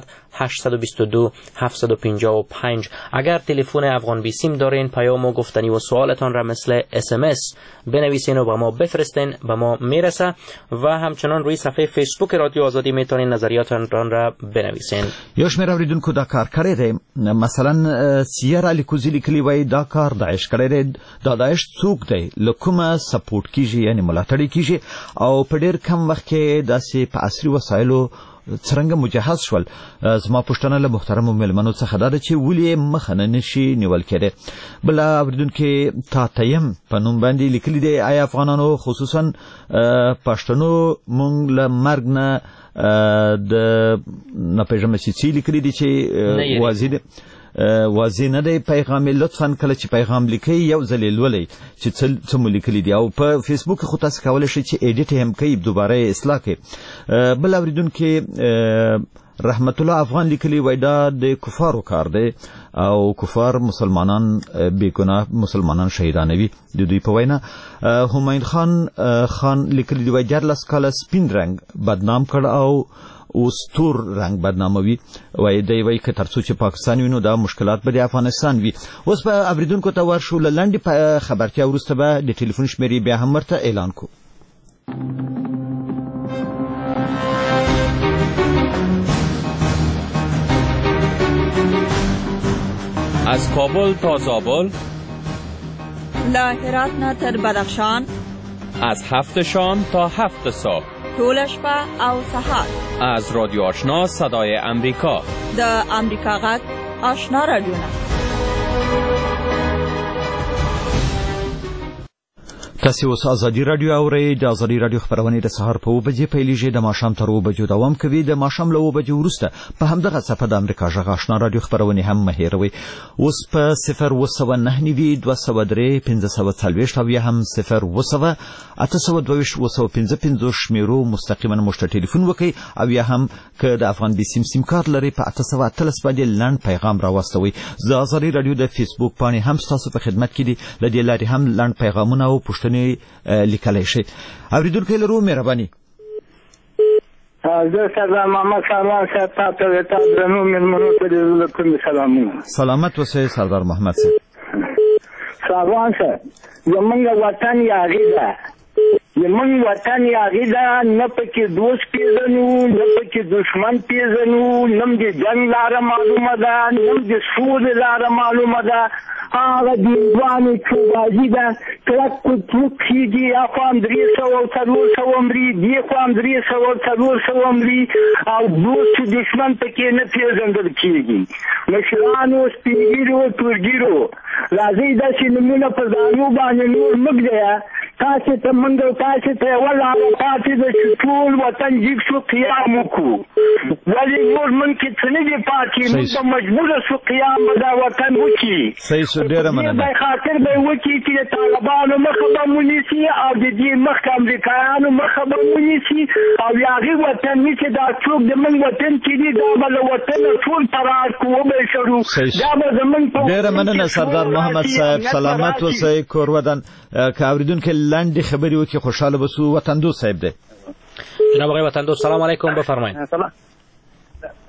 822 755. اگر تلفن افغان بیسیم دارین، پیام و گفتنی و سوالتان را مثل SMS بنویسین و با ما بفرستین، به ما میرسه. و همچنان روی صفحه فیسبوک رادیو آزادی میتونین نظریاتتان را بنویسین. یوش مې راوړیدونکو دا کار کړی دی، مثلا سیر علی کوزی لیکلی وای دا کار داعش کړی دی. دا داعش څوک دی، له کومه سپورټ کیږي، یعنی ملاتړ کیږي، او په ډیر کم وخت کې داسې په عصري وسایلو څرنګه مجهز شول. زما پوښتنه له محترمو مېلمنو څخه دا ده چې ولې مخه نه نشي نیول کېدی. بل اوریدونکي تا تیم په نوم باندې لیکلي دی، آیا افغانانو خصوصا پښتنو مونږ له مرګ نه د ناپېژندل شوي لیکلي دي چې واضح دی، واضح نه دی پیغام. لطفا کله چې پیغام لیکي یو ځل لولئ چې څه مو لیکلي دي، او په فیسبوک خو تاسو کولی شئ چې ایډیټ هم کوي، دوباره اصلاح کوي. بل اوریدونکي رحمت الله افغان لیکلی وای دا د کفارو کار دی او کفار مسلمانان بیگناه مسلمانان شهیدانوي. د دوی په وینا همایون خان لیکلی دی وای 14 کاله سپین رنگ بدنام کړ او اوس تور رنگ بدناموي. وای دی وای که ترڅو چې پاکستان وینو دا مشکلات به د افغانستان وي. اوس په اوریدونکو ته ورشو، لنډې خبرتیا وروسته به د ټلیفون شمیرې بیا هم ورته اعلان کو. از کابل تا زابل، له هرات نه تر بدخشان، از 7 شام تا 7 صبح، ټول شپه او سهار. از رادیو آشنا صدای امریکا، د امریکا غږ آشنا رادیو. تاسو اوس ازادي رادیو اورئ. د ازادي رادیو خبرونه د سهار په 2 بجې پیلېږي، د ماښام تر 2 بجو دوام کوي. د ماښام له 2 بجې وروسته په همدغه صفحه د امریکا غږ آشنا رادیو خبرونه هم مه هېروئ. اوس په 079 203 540 او یا هم 0 822 شمیرو مستقیما موږ ته ټلیفون وکړئ، او یا هم که د افغان بیسیم سیم کارت لري په 813 باندې لنډ پیغام راوستوئ. د ازادي رادیو د فیسبوک پاڼې هم ستاسو په خدمت کې دي، له دې لارې هم لنډ پیغامونه او پوښتنې لیکلی شي. اوریدونکي لرو مهرباني. زه سردار محمد سروان صاحب تاسو ته درنو مېلمنو ته د کوم سلامونه. سلامت اوسئ سردار محمد صاحب. سروان صاحب زمونږ وطن یاغي ده، زمونږ وطن یاغي ده، نه پکې دوست پیژنو نه پکې دشمن پیژنو، نه د جنګ لاره معلومه ده نه د سولې لاره معلومه ده. هغه دیوانو چوبازي ده، کلک کوچوک کېږي، اخوا هم 300 مري، دې خوا هم 300 مري، او دوست دشمن پکې نه پیژندل کېږي. مشرانو سپینګیرو تورګیرو راځئ داسې نومونه په ځانو باندې نور مه ږدئ. تاسې ته موږ تاسې ته ولاړه پاتې ده چې ټول وطن جګ شو قیام وکړو، ولې نور موږ کې څه نه دي پاتې، موږ به مجبوره شو قیام به دا وطن وکړي. ډېره مننه. خاطر به وکړي چې د طالبانو مخه به ونیسي او د دې مخکې امریکایانو مخه به ونیسي، او د هغې وطن چې دا څوک د موږ وطن کې دي دا به له وطنه ټول فرار کړو وبهشړو. دا به زموږ ډېره مننه سردار محمد صاحب، سلامت اوسئ کور ودان. که اوریدونکي لنډې خبرې وکړي خوشحاله به سو. وطن دوست صاحب دی. جناب آقای وطن دوست سلام علیکم، بفرمایید.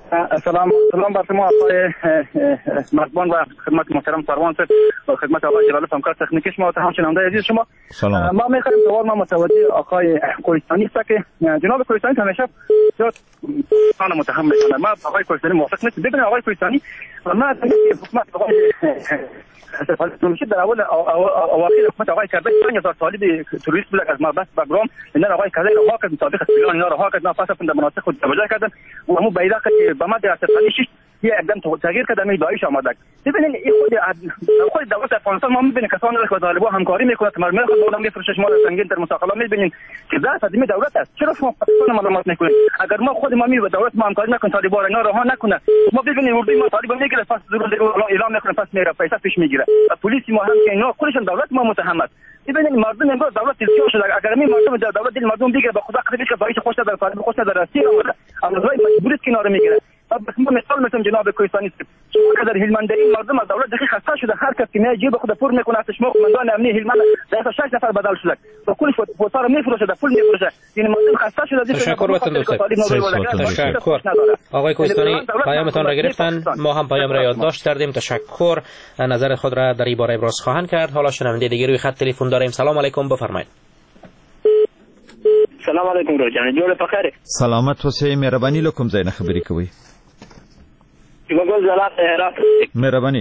سلام بر شما آقای مرزبان و خدمت محترم سروان صاحب و خدمت آقای جلال همکار تکنیکی شما و همچنین شنونده عزیز شما. ما می‌خوایم سوال ما متوجه آقای کوهستانی است که جناب کوهستانی همیشه زیاد آن متهم می‌کنه. ما آقای کوهستانی موافق نیستیم. ببینید آقای کوهستانی ما از حکومت آقای فلسطینی در اول اواخر حکومت آقای کرده 5000 طالب تروریست بود از مابس بگرام اینا آقای کرده رها کرد مطابق سیلان اینا رها کرد پس در مناطق خود توجه کردن و همون بیرق که به مد ارتفاعی یه اقدام تغییر کرده می داعش آمده. ببینید این خود دولت افغانستان ما می‌بینیم کسانی که طالبان همکاری میکنند مرمر خود دولت میفروشه ما سنگین در مساقلا می‌بینیم که ذات ادمی دولت است. چرا شما پاکستان معلومات نکنید؟ اگر ما خود ما می دولت ما همکاری نکنیم طالبان اینا رها نکنه ما ببینیم اردوی ما طالبان میگیره پس اعلام میکنه پس میره پیسه پیش میگیره. پلیس ما هم که اینا خودشون دولت ما متهم است. ببینید مردم امروز دولت تلفیق شده اگر می مردم دولت دل مردم دیگه به خدا قدرت که داعش خوش در طالب خوش در راستی اومده اما مجبوریت کنار میگیره. بس ما مثال مثل جناب کوهستانی شما در هلمند این مردم از دولت دقیق خسته شده هر کس که میاد جیب خود پر میکنه از شما قماندان امنیه هلمند در 6 نفر بدل شده و کلش فوتار میفروشه در پول میفروشه این مردم خسته شده. تشکر وطن دوست. تشکر آقای کوهستانی پیامتان را گرفتن ما هم پیام را یادداشت کردیم. تشکر نظر خود را در این باره ابراز خواهند کرد. حالا شنونده دیگه روی خط تلفن داریم. سلام علیکم بفرمایید. سلام علیکم روزانه جوړ پخیر سلامت اوسئ مهرباني لکم زین خبرې کوي یوګل زلات هرات مهرباني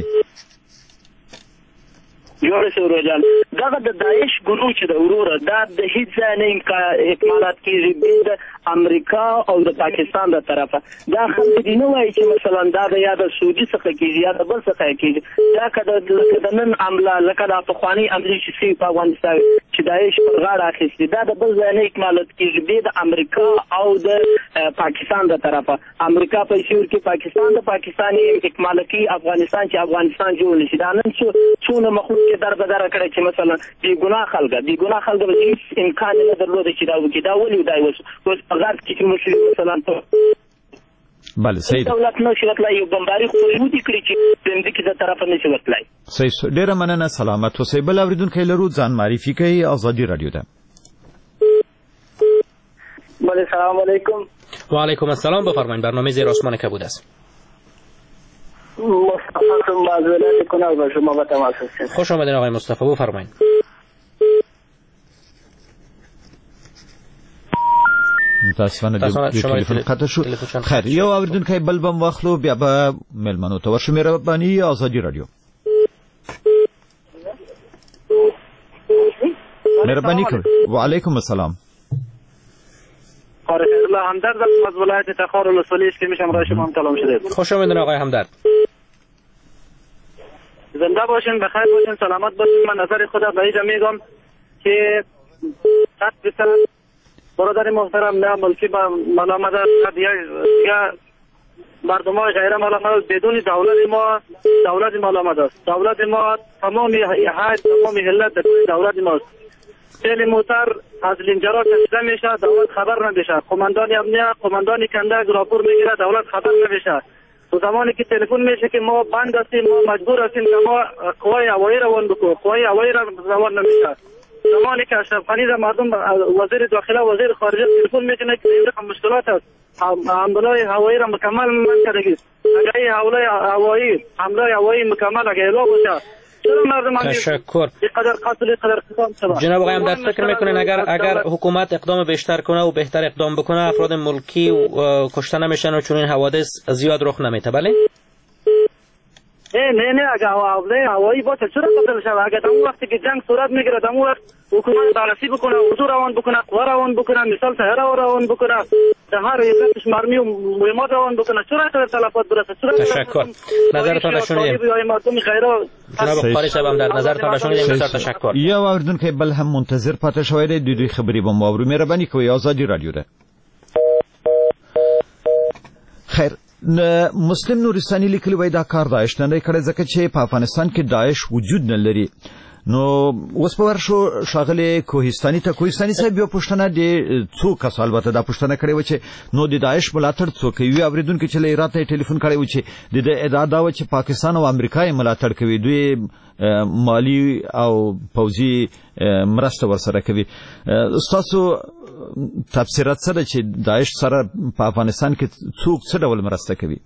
جوړ شو روزان دا د داعش ګروپ چې د وروره دا د هیڅ نه اکمالات کیږي د امریکا او د پاکستان د طرفه دا خلک دي نو وايي چې مثلا دا د یاد سعودي څخه کیږي یا د بل څخه کیږي دا کده د نن عمله لکه د افغاني امریکا چې په افغانستان چې داعش پر غاړه اخیستي دا د بل ځای نه اکمالات کیږي د امریکا او د پاکستان د طرفه امریکا په شور کې پاکستان د پاکستاني اکمالاتي افغانستان چې افغانستان جوړ نشي دا نن څونه مخلوق کې در بدر کړی چې مثلا بی ګناه خلک به هیڅ امکان نه درلود چې دا وکړي دا ولې دا اوس غاټ کې مشي مثلا بله صحیح دولت نو شوتلای یو بمباری خو ودی کړی چې زموږ کې د طرف نه شوتلای صحیح ډیره مننه سلامت اوسئ بل اوریدونکو لرو ځان معرفي کوي ازادي رادیو ده. بله سلام علیکم. و علیکم السلام بفرمایید برنامه زیر آسمان کبود است. مصطفی معذرت کنم با شما با تماس هستم. خوش آمدین آقای مصطفی بفرمایید. متاسفانه تلفن قطع شو. خیر یو اوریدونکو بل بم واخلو بیا به ملمنو ته ورشو مهرباني ازادي رادیو مهرباني کوي. و علیکم السلام. الله همدرد از ولایت تخار الوصلی است که میشم رای شما هم کلام شده. خوش آمدین آقای همدرد. زنده باشین بخیر باشین سلامت باشین. من نظر خودم به اینجا میگم که قطعا برادر محترم نه ملکی با ملامت یا مردم های غیر ملامت بدون دولت ملامت است. دولت ما تمامی حد تمامی حلت دولت ماست. خیلی موتر از لینجرا کشیده میشه دولت خبر نمیشه. قماندان امنیه قماندان کنده راپور میگیره دولت خبر نمیشه. تو زمانی که تلفن میشه که ما بند هستیم ما مجبور هستیم که ما قوای هوایی روان بکنیم قوای هوایی روان نمیشه. زمانی که اشرف غنی را مردم وزیر داخله وزیر خارجه تلفن میکنه که این رقم مشکلات است حمله هوایی را مکمل من کردگی اگر این حمله هوایی مکمل اگر اعلام بشه تشکر. جناب آقای همدرد فکر میکنین اگر حکومت اقدام بیشتر کنه و بهتر اقدام بکنه افراد ملکی کشته نمیشن و چون این حوادث زیاد رخ نمیته بله؟ نه اگر هوایی باشه چرا قتل شود اگر اون وقتی که جنگ صورت میگیره اون وقت حکومت بررسی بکنه حضور روان بکنه قوا روان بکنه مثال سهره روان بکنه در هر یکش مرمی و مهمات روان بکنه چرا تلفات برسه. تشکر. نظرتان را شنیدیم جناب قاری صاحب هم در نظرتان را شنیدیم. بسیار تشکر. یا اوریدونکو بل هم منتظر پاتې شوی دی دوی خبرې به مو اورو مهرباني کوئ ازادي رادیو ده. خیر مسلم نورستاني لیکلی وای دا کار داعش نه کړی ځکه چې په افغانستان کې داعش وجود نه لري. نو اوس په ورشو شاغله کوهستاني ته کوهستاني صاحب یو پښتنه دی څو کس البته دا پښتنه کړی و چې نو د داعش ملاتړ څوک وی اوریدونکو چې لري ته ټلیفون کړی و چې د ادعا دا و چې پاکستان او امریکا یې ملاتړ کوي دوی مالی او پوځي مرسته ورسره کوي. تاسو تفسیرات سره چې داعش سره په افغانستان کې څوک څه ډول مرسته کوي؟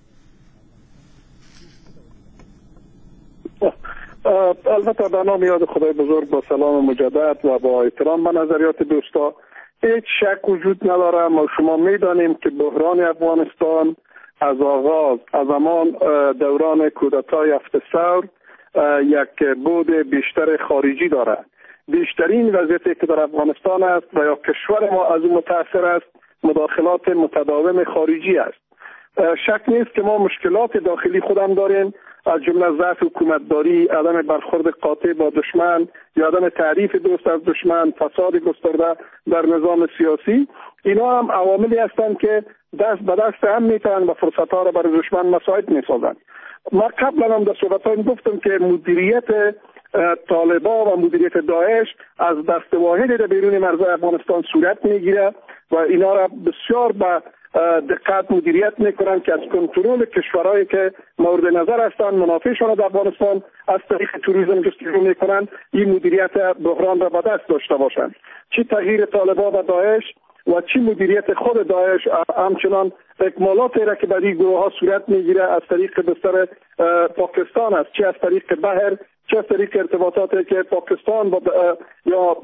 البته به نام یاد خدای بزرگ با سلام مجدد و با احترام به نظریات دوستا، هیچ شک وجود نداره. ما شما میدانیم که بحران افغانستان از آغاز، از همان دوران کودتای 7 ثور یک بود بیشتر خارجی داره. بیشترین وضعیتی که در افغانستان است و یا کشور ما از اون متاثر است، مداخلات متداوم خارجی است. شک نیست که ما مشکلات داخلی خودم داریم، از جمله ضعف حکومتداری، عدم برخورد قاطع با دشمن یا عدم تعریف درست از دشمن، فساد گسترده در نظام سیاسی. اینا هم عواملی هستند که دست به دست هم میتونن و فرصت‌ها را برای دشمن مساعد میسازند. ما قبلا هم در صحبت‌هایم گفتم که مدیریت طالبان و مدیریت داعش از دست واحدی در بیرون مرزهای افغانستان صورت میگیره و اینا را بسیار به دقت مدیریت میکنن که از کنترل کشورهایی که مورد نظر هستند، منافعشان در افغانستان از طریق توریسم جستجو میکنن، این مدیریت بحران را به دست داشته باشند. چی تغییر طالبان و داعش و چی مدیریت خود داعش، همچنان اکمالاتی را که برای گروه ها صورت میگیره از طریق بستر پاکستان است، چه از طریق بحر، چه از طریق ارتباطاتی که پاکستان با یا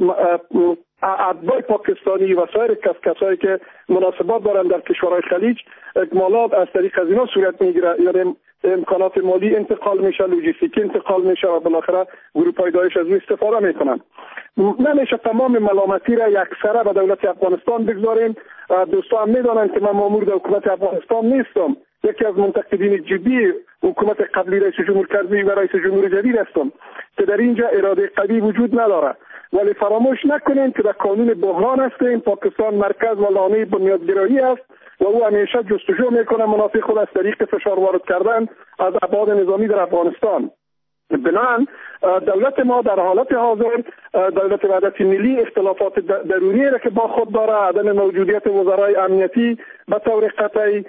اتباع پاکستانی و سایر کسایی که مناسبات دارند در کشورهای خلیج، اکمالات از طریق از اینا صورت میگیره، یعنی امکانات مالی انتقال میشه، لوجستیکی انتقال میشه و بالاخره گروه‌های داعش از اون استفاده میکنن. نمیشه تمام ملامتی را یکسره به دولت افغانستان بگذاریم. دوستان میدونن که من مامور حکومت افغانستان نیستم، یکی از منتقدین جدی حکومت قبلی رئیس جمهور کرزی و رئیس جمهور جدید هستم که در اینجا اراده قوی وجود نداره. ولی فراموش نکنیم که در قانون بحران هستیم. پاکستان مرکز و لانه بنیادگرایی است و او همیشه جستجو میکنه منافع خود از طریق فشار وارد کردن از ابعاد نظامی در افغانستان. بنابراین دولت ما در حالت حاضر، دولت وحدت ملی، اختلافات درونی را که با خود داره، عدم موجودیت وزرای امنیتی به طور قطعی،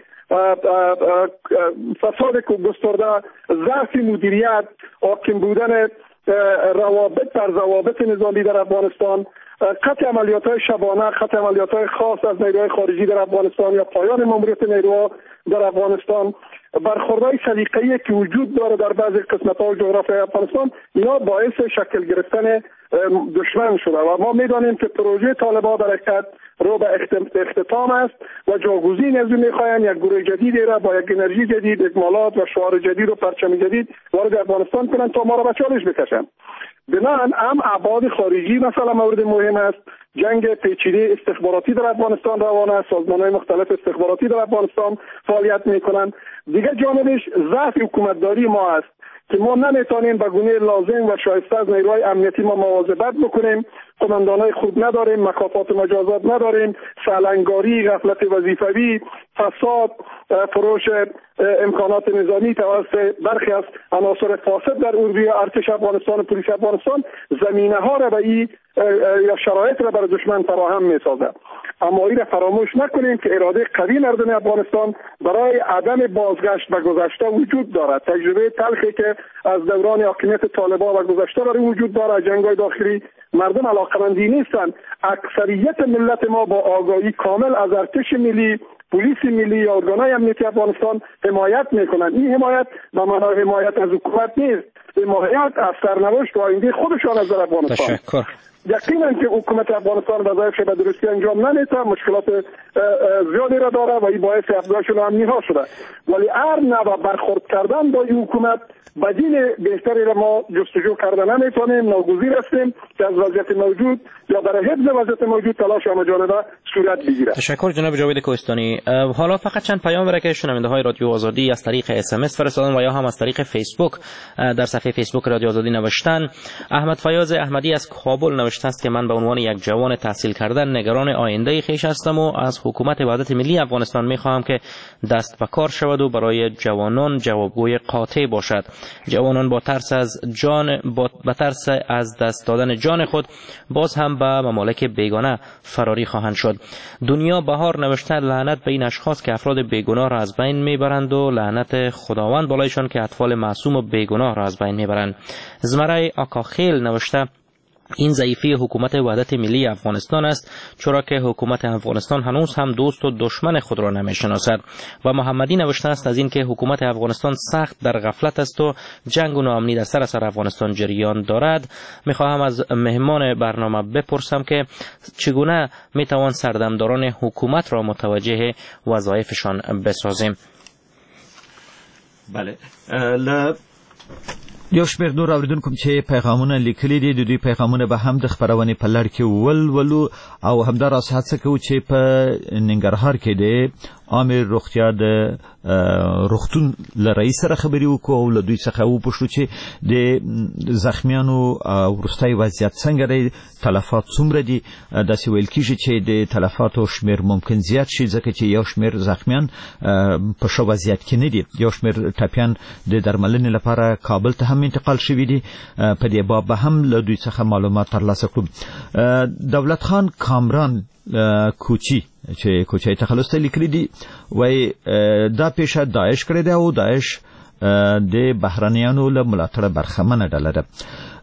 فساد گسترده، ضعف مدیریت، حاکم بودن روابط بر ضوابط نظامی در افغانستان، قطع عملیات‌های شبانه، قطع عملیات‌های خاص از نیروهای خارجی در افغانستان یا پایان ماموریت نیروها در افغانستان، برخوردهای سلیقه‌ای که وجود داره در بعضی قسمت‌ها جغرافیای افغانستان، اینا باعث شکل گرفتن دشمن شده و ما می‌دانیم که پروژه طالبان در حقیقت رو به اختتام است و جاگزین از اون می‌خواهند یک گروه جدیدی را با یک انرژی جدید، اکمالات و شعار جدید و پرچم جدید وارد افغانستان کنند تا ما را به چالش بکشند. بنابراین هم ابعاد خارجی مثلا مورد مهم است. جنگ پیچیده استخباراتی در افغانستان روان است، سازمان‌های مختلف استخباراتی در افغانستان فعالیت می‌کنند. دیگه جانبش ضعف حکومتداری ما است که ما نمیتونیم به گونه لازم و شایسته از نیروهای امنیتی ما مواظبت بکنیم. قماندانای خوب نداریم، مکافات مجازات نداریم، سالنگاری، غفلت وظیفوی، فساد، فروش امکانات نظامی توسط برخی از عناصر فاسد در اردوی ارتش افغانستان و پلیس افغانستان زمینه ها را به این یا شرایط را برای دشمن فراهم می‌سازد. اما این را فراموش نکنیم که اراده قوی مردم افغانستان برای عدم بازگشت به گذشته وجود دارد. تجربه تلخی که از دوران حاکمیت طالبان و گذشته برای وجود دارد، جنگ‌های داخلی، مردم علاقمندی نیستند. اکثریت ملت ما با آگاهی کامل از ارتش ملی، پلیس ملی یا ارگان‌های امنیتی افغانستان حمایت می‌کنند. این حمایت به معنای حمایت از حکومت نیست، حمایت از سرنوشت و آینده خودشان از افغانستان. تشکر. یقینا که حکومت افغانستان وظایفش به درستی انجام نمیده، مشکلات زیادی را داره و این باعث افزایش امنی‌ها شده. ولی هر نوع برخورد کردن با این حکومت بدیل بهتری را ما جستجو کردن نمیتونیم، ناگزیر هستیم که از وضعیت موجود یا برای حفظ وضعیت موجود تلاش همه‌جانبه صورت بگیرد. تشکر جناب جاوید کوهستانی. حالا فقط چند پیام را که شنونده‌های رادیو آزادی از طریق SMS فرستادن و یا هم از طریق فیسبوک در صفحه فیسبوک رادیو آزادی نوشتن. احمد فیاض احمدی از کابل نوشته است که من به عنوان یک جوان تحصیل کرده نگران آینده خویش هستم و از حکومت وحدت ملی افغانستان می‌خواهم که دست به کار شود و برای جوانان جوابگوی قاطع باشد. جوانان با ترس از دست دادن جان خود باز هم به ممالک بیگانه فراری خواهند شد. دنیا بهار نوشته لعنت به این اشخاص که افراد بیگناه را از بین میبرند و لعنت خداوند بالایشان که اطفال معصوم و بیگناه را از بین میبرند. زمره آکاخیل نوشته این ضعیفی حکومت وحدت ملی افغانستان است، چرا که حکومت افغانستان هنوز هم دوست و دشمن خود را نمی‌شناسد. و محمدی نوشته است از این که حکومت افغانستان سخت در غفلت است و جنگ و ناامنی در سراسر افغانستان جریان دارد. می‌خواهم از مهمان برنامه بپرسم که چگونه می‌توان سردمداران حکومت را متوجه وظایفشان بسازیم. بله. یو شمېر نور اوریدونکو چې پیغامونه لیکلي دي، د دوی پیغامونه به هم د خپرونې په لړ کې ولولو او همداراز هڅه کوو چې په ننګرهار کې د عامه روغتیا د روغتون له رئیس سره خبرې وکړو او له دوی څخه وپوښتو چې د زخمیانو وروستی وضعیت څنګه دی، تلفات څومره دي. داسې ویل کېږي چې د تلفاتو شمېر ممکن زیات شي ځکه چې یو شمېر زخمیان په ښه وضعیت کې نه دي، یو شمېر ټپیان د درملنې لپاره کابل ته هم انتقال شوي دي. په دې باب به هم له دوی څخه معلومات ترلاسه کړو. دولت خان کامران کوچی چې کوچی تخلص ته لیکلي دي وای دا پیشه داعش کړی دی او داعش د بهرنیانو له ملاتړه برخمنه ډله ده.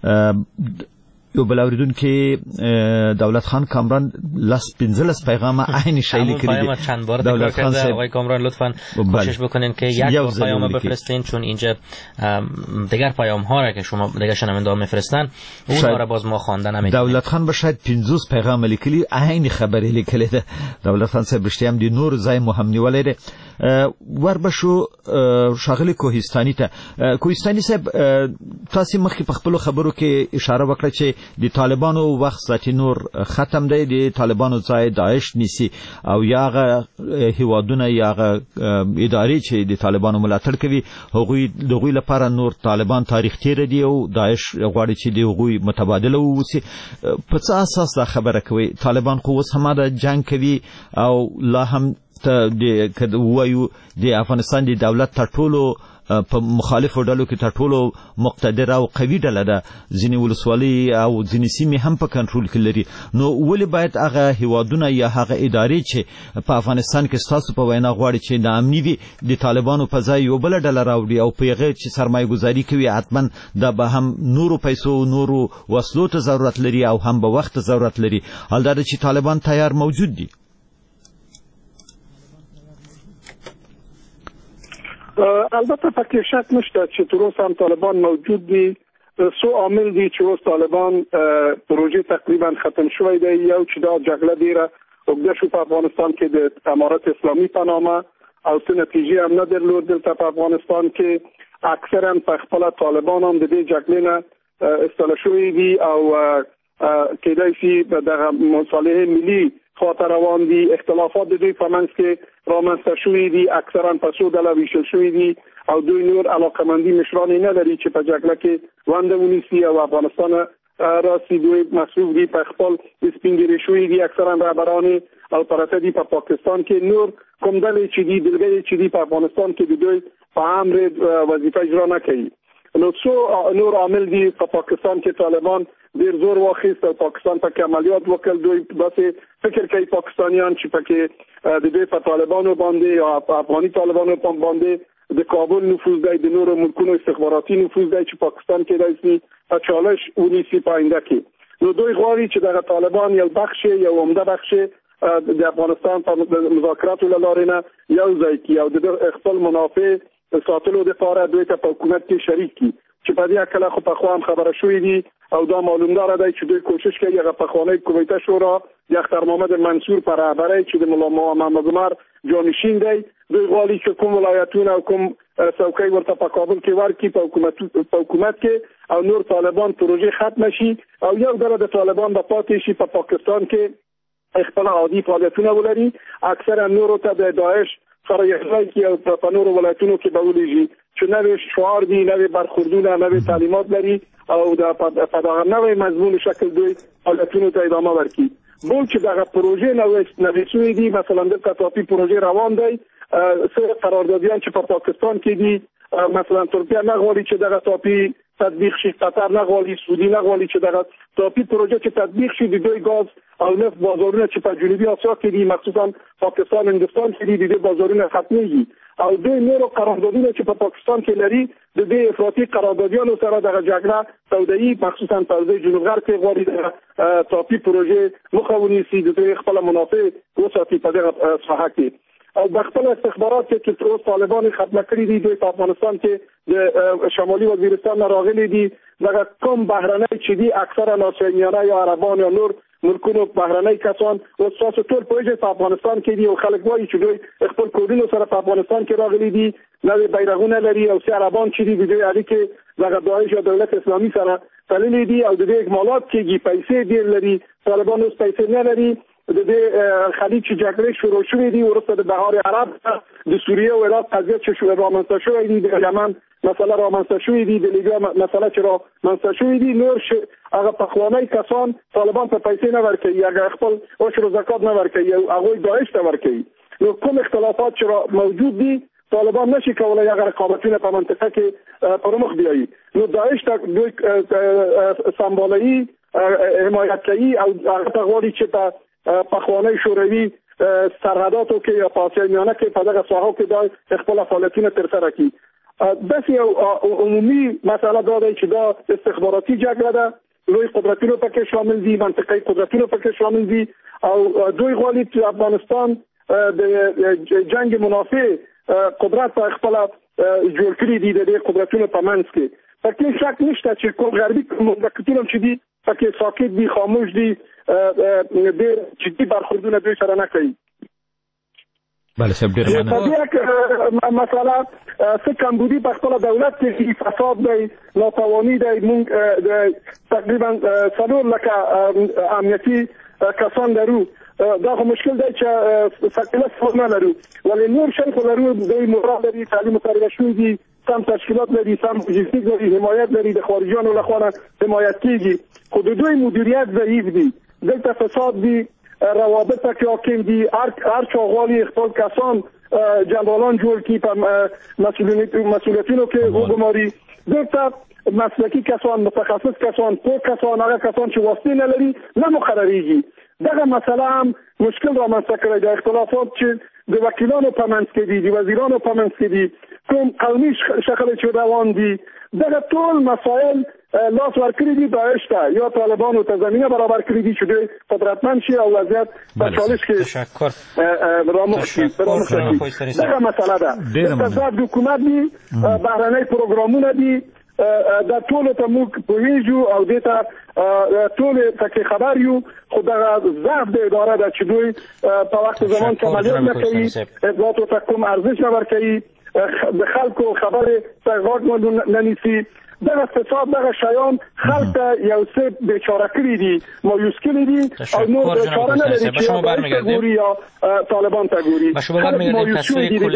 یو بل اوریدونکي دولت خان کامران لاس 15 پیغام عین شی لیکلی دی. دولت خان صاحب آقای کامران لطفاً کوشش بکنین که یک بار پیام بفرستین، چون اینجا دیگر پیام ها را که شما دیگر شنوندگان میفرستن اون را باز ما خواندن نمیتونیم. دولت خان به شاید 15 پیغام لیکلی عین خبری لیکلی ده. دولت خان صاحب رښتیا هم د نور ځای مهم نیولې ده. وربشو شاغلی کوهستانی ته کوهستانی صاحب تاسو مخکې په خپل خبرو کې اشاره وکړه چې د طالبانو وخت ذاتی نور ختم دی، د طالبانو ځای داعش نیسی او یاغه هیوادونه یاغه ادارې چې د طالبانو ملاتړ کوي هغوی لپاره نور طالبان تاریخ تیر دی او داعش غواړي چې د هغوی متبادله ووسی. په څه اساس دا خبره کوي؟ طالبان خو اوس هم د جنگ کوي او لا هم ته د کده وایو د افغانستان د دولت تر ټولو په مخالفو ډلو کې تر ټولو مقتدره او قوي ډله ده، ځینې ولسوالۍ او ځینې سیمې هم په کنټرول کې لري. نو ولې باید هغه هیوادونه یا هغه ادارې چې په افغانستان کې ستاسو په وینا غواړي چې ناامني وي د طالبانو په ځای یو بله ډله راوړي او په هغې چې سرمایه ګذاري کوي حتما دا به هم نورو پیسو نورو وسلو ته ضرورت لري او هم به وخت ضرورت لري، حال دا چې طالبان تیار موجود دي؟ البته پکې شک نشته چې تر اوسه هم طالبان موجود دي. څو عامل دي چې اوس طالبان پروژه تقریبا ختم شوی دی. یو چې دا جګړه ډیره اوږده شو په افغانستان کې د امارت اسلامي په نامه او څه نتیجې هم نه درلود دلته په افغانستان کې. اکثرا په خپل طالبان هم د دې جګړې نه استفاده شوي دي او کېدای شي دغه مصالحه ملي خاطر روان دي. اختلافات د دوی په منځ کې رامنځته شوي دي، اکثرا په څو ډله ویشل شوي دي او دوی نور علاقمندي مشران نه لري چې په جګړه کې ونډه ونیسي او افغانستان راسي. دوی مصروف دي په خپل سپینګیري شوي دي، اکثرا رهبران او پراته دي په پاکستان کې. نور کوم ډلې چې دي دلګي چې دي په افغانستان کې د دوی په امر وظیفه اجرا نه کوي. نو څو نور عامل دي په پاکستان کې طالبان ډیر زور واخیست او پاکستان په عملیات وکړ. دوی داسې فکر کوي پاکستانیان چې پکې د دوی په طالبانو باندې او افغاني طالبانو باندې د کابل نفوذ دی، د نورو ملکونو استخباراتي نفوذ دی چې پاکستان کې داسې په چالش ونیسي په آینده کې. نو دوی غواړي چې دغه طالبان یو بخش یو عمده بخش د افغانستان په مذاکراتو له لارې نه یو ځای کړي او د خپل منافع ساتلو لپاره دوی ته په حکومت کې شریک کړي چې په دې اکله خو په خو هم خبره شوې دي او دا معلومدار دی چې دوی کوشش کوي هغه په خوانی کمیته شورا د اختر محمد منصور پر رهبری چې د مولا محمد عمر جانشین دی. دوی غواړي چې کوم ولایتونه او کوم څوکۍ ورته په کابل کې ورکړي په حکومت کې او نور طالبان پروژه ختم شي او یو ډله د طالبان د پاتې شي په پاکستان کې خپل عادي فعالیتونه ولري. اکثرا نور ته د داعش سره یوځای کې او په نورو ولایتونو کې به ولېږي چې نوې شعار دي، نوې برخوردونه، نوې تعلیمات لري او په دغه نوې مضمون شکل دوی فعالیتونو ته ادامه ورکړي. بل چې دغه پروژې نوې شوې دي، مثلا د ټاپي پروژې روان دی، څه قراردادیان چې په پاکستان کې دي مثلا ترکیه نه غواړي چې دغه ټاپي تطبیق شي، قطر نغواړي، سعودي نغواړي چې دغه تاپی پروژه چې تطبیق شي د دوی غاز او نفت بازارونه چې په جنوبي اسیا کې دي، مخصوصا پاکستان هندوستان کې دي، د بازارونه ختميږي او دوی نورو قراردادونه چې په پاکستان کې لري د دې افراطي قراردادیانو سره دغه جګړه سودایي مخصوصا په جنوب غرب کې غواړي د تاپی پروژه مخه ونیسي، د دوی خپل منافع وساتي په دغه ساحه کې. او بخپل استخبارات چې تر اوسه طالبان ختم کړی دي، دوی په افغانستان کې د شمالي وزیرستان راغلي دي، دغه کوم بهرنۍ چې دي اکثره ناسیونیانه یا عربان یا نور ملکونو بهرنۍ کسان او تاسو ټول پوهیږئ په افغانستان کې دي او خلک وایي چې دوی خپل کورونو سره په افغانستان کې راغلي دي، نوې بیرغونه لري او سي عربان چې دي د دوی اړیکې دغه داعش او دولت اسلامي سره تړلې دي او د دې اکمالات کېږي، پیسې ډېر لري، طالبان اوس پیسې نه لري. د دې خلیج چې جګړې شروع شوې دي وروسته د بهار عرب د سوریه او عراق قضیه چې رامنځته شوې دي، د یمن مسله رامنځته شوې دي، د لیبیا مسله چې رامنځته شوې دي، نور هغه پخوانی کسان طالبان ته پیسې نه ورکوي، هغه خپل عشر و زکات نه ورکوي او هغه داعش ته ورکوي. نو کوم اختلافات چې موجود دي طالبان نشي کولای هغه رقابتونه په منطقه کې پر مخ بیایي. نو داعش ته دوی سمبالایي حمایت کوي او هغه ته غواړي چې په پخوانی شوروي سرحداتو کې یا په آسیا میانه کې په دغه ساحو کې دا خپل فعالیتونه ترسره کړي. بس یو عمومي مسله دا ده چې دا استخباراتي جګړه ده، لوی قدرتونه پکې شامل دي، منطقي قدرتونه پکې شامل دي او دوی غواړي چې افغانستان د جنگ منافع قدرت په خپل جوړ کړي دي د دې قدرتونو په منځ کې. پکې شک نشته چې کوم غربي مملکتونه چې دي پکې ساکت دي، خاموش دي، ډېر جدي برخوردونه دوی سره نه کوي. بله صاحب ډېر مننه. مسله څه کمبودي په خپل دولت کې فساد دی، ناتواني دی، موږ تقریبا 4 لکه امنیتي کسان لرو، دا خو مشکل دی چې ثقيله څه نه لرو، ولې نور شی خو لرو، دوی مورال لري، تعلیم مترجم شوي دي، سم تشکیلات لري، سم لوجستیک لري، حمایت لري، د خارجيانو لخوا حمایت کیږي، خو د دوی مدیریت ضعیف دی، دلته فساد دی، روابط پکې حاکم دي، هر چا غواړي خپل کسان جنرالان جوړ کړي په مسئولیتونو کې وګماري، دلته مسلکي کسان، متخصص کسان، پوه کسان، هغه کسان چې واسطه نه لري نه مقرریږي. دغه مسله هم مشکل رامنځته کړی دی، اختلافات چې د وکیلانو په منځ کې دي، د وزیرانو په منځ کې دي، کوم قومي شخړې چې روان دي، دغه ټول مسایل لاس ورکړي دي داعش ته یا طالبانو ته زمینه برابر کړي دي چې دوی قدرتمند شي او وضعیت په چالش کې رامخ شي. دغه مسله ده. د حکومت دي، بهرنۍ پروګرامونه دي، دا ټول ته موږ پوهیږو او دې ته ټول پکې خبر یو، خو دا ضعف د اداره ده چې دوی په وخت زمان کې عملیات نه کوي، اطلاعاتو ته کوم ارزش نه ورکوي، د خلکو خبرې ته غوږ نه نیسي. دغه فساد، دغه شیان خلک ته یو څه بیچاره کړي دي، مایوس کړي دي او نور چاره نه لري چې ګوري یا طالبان ته ګوري. خلک مایوس شوي دي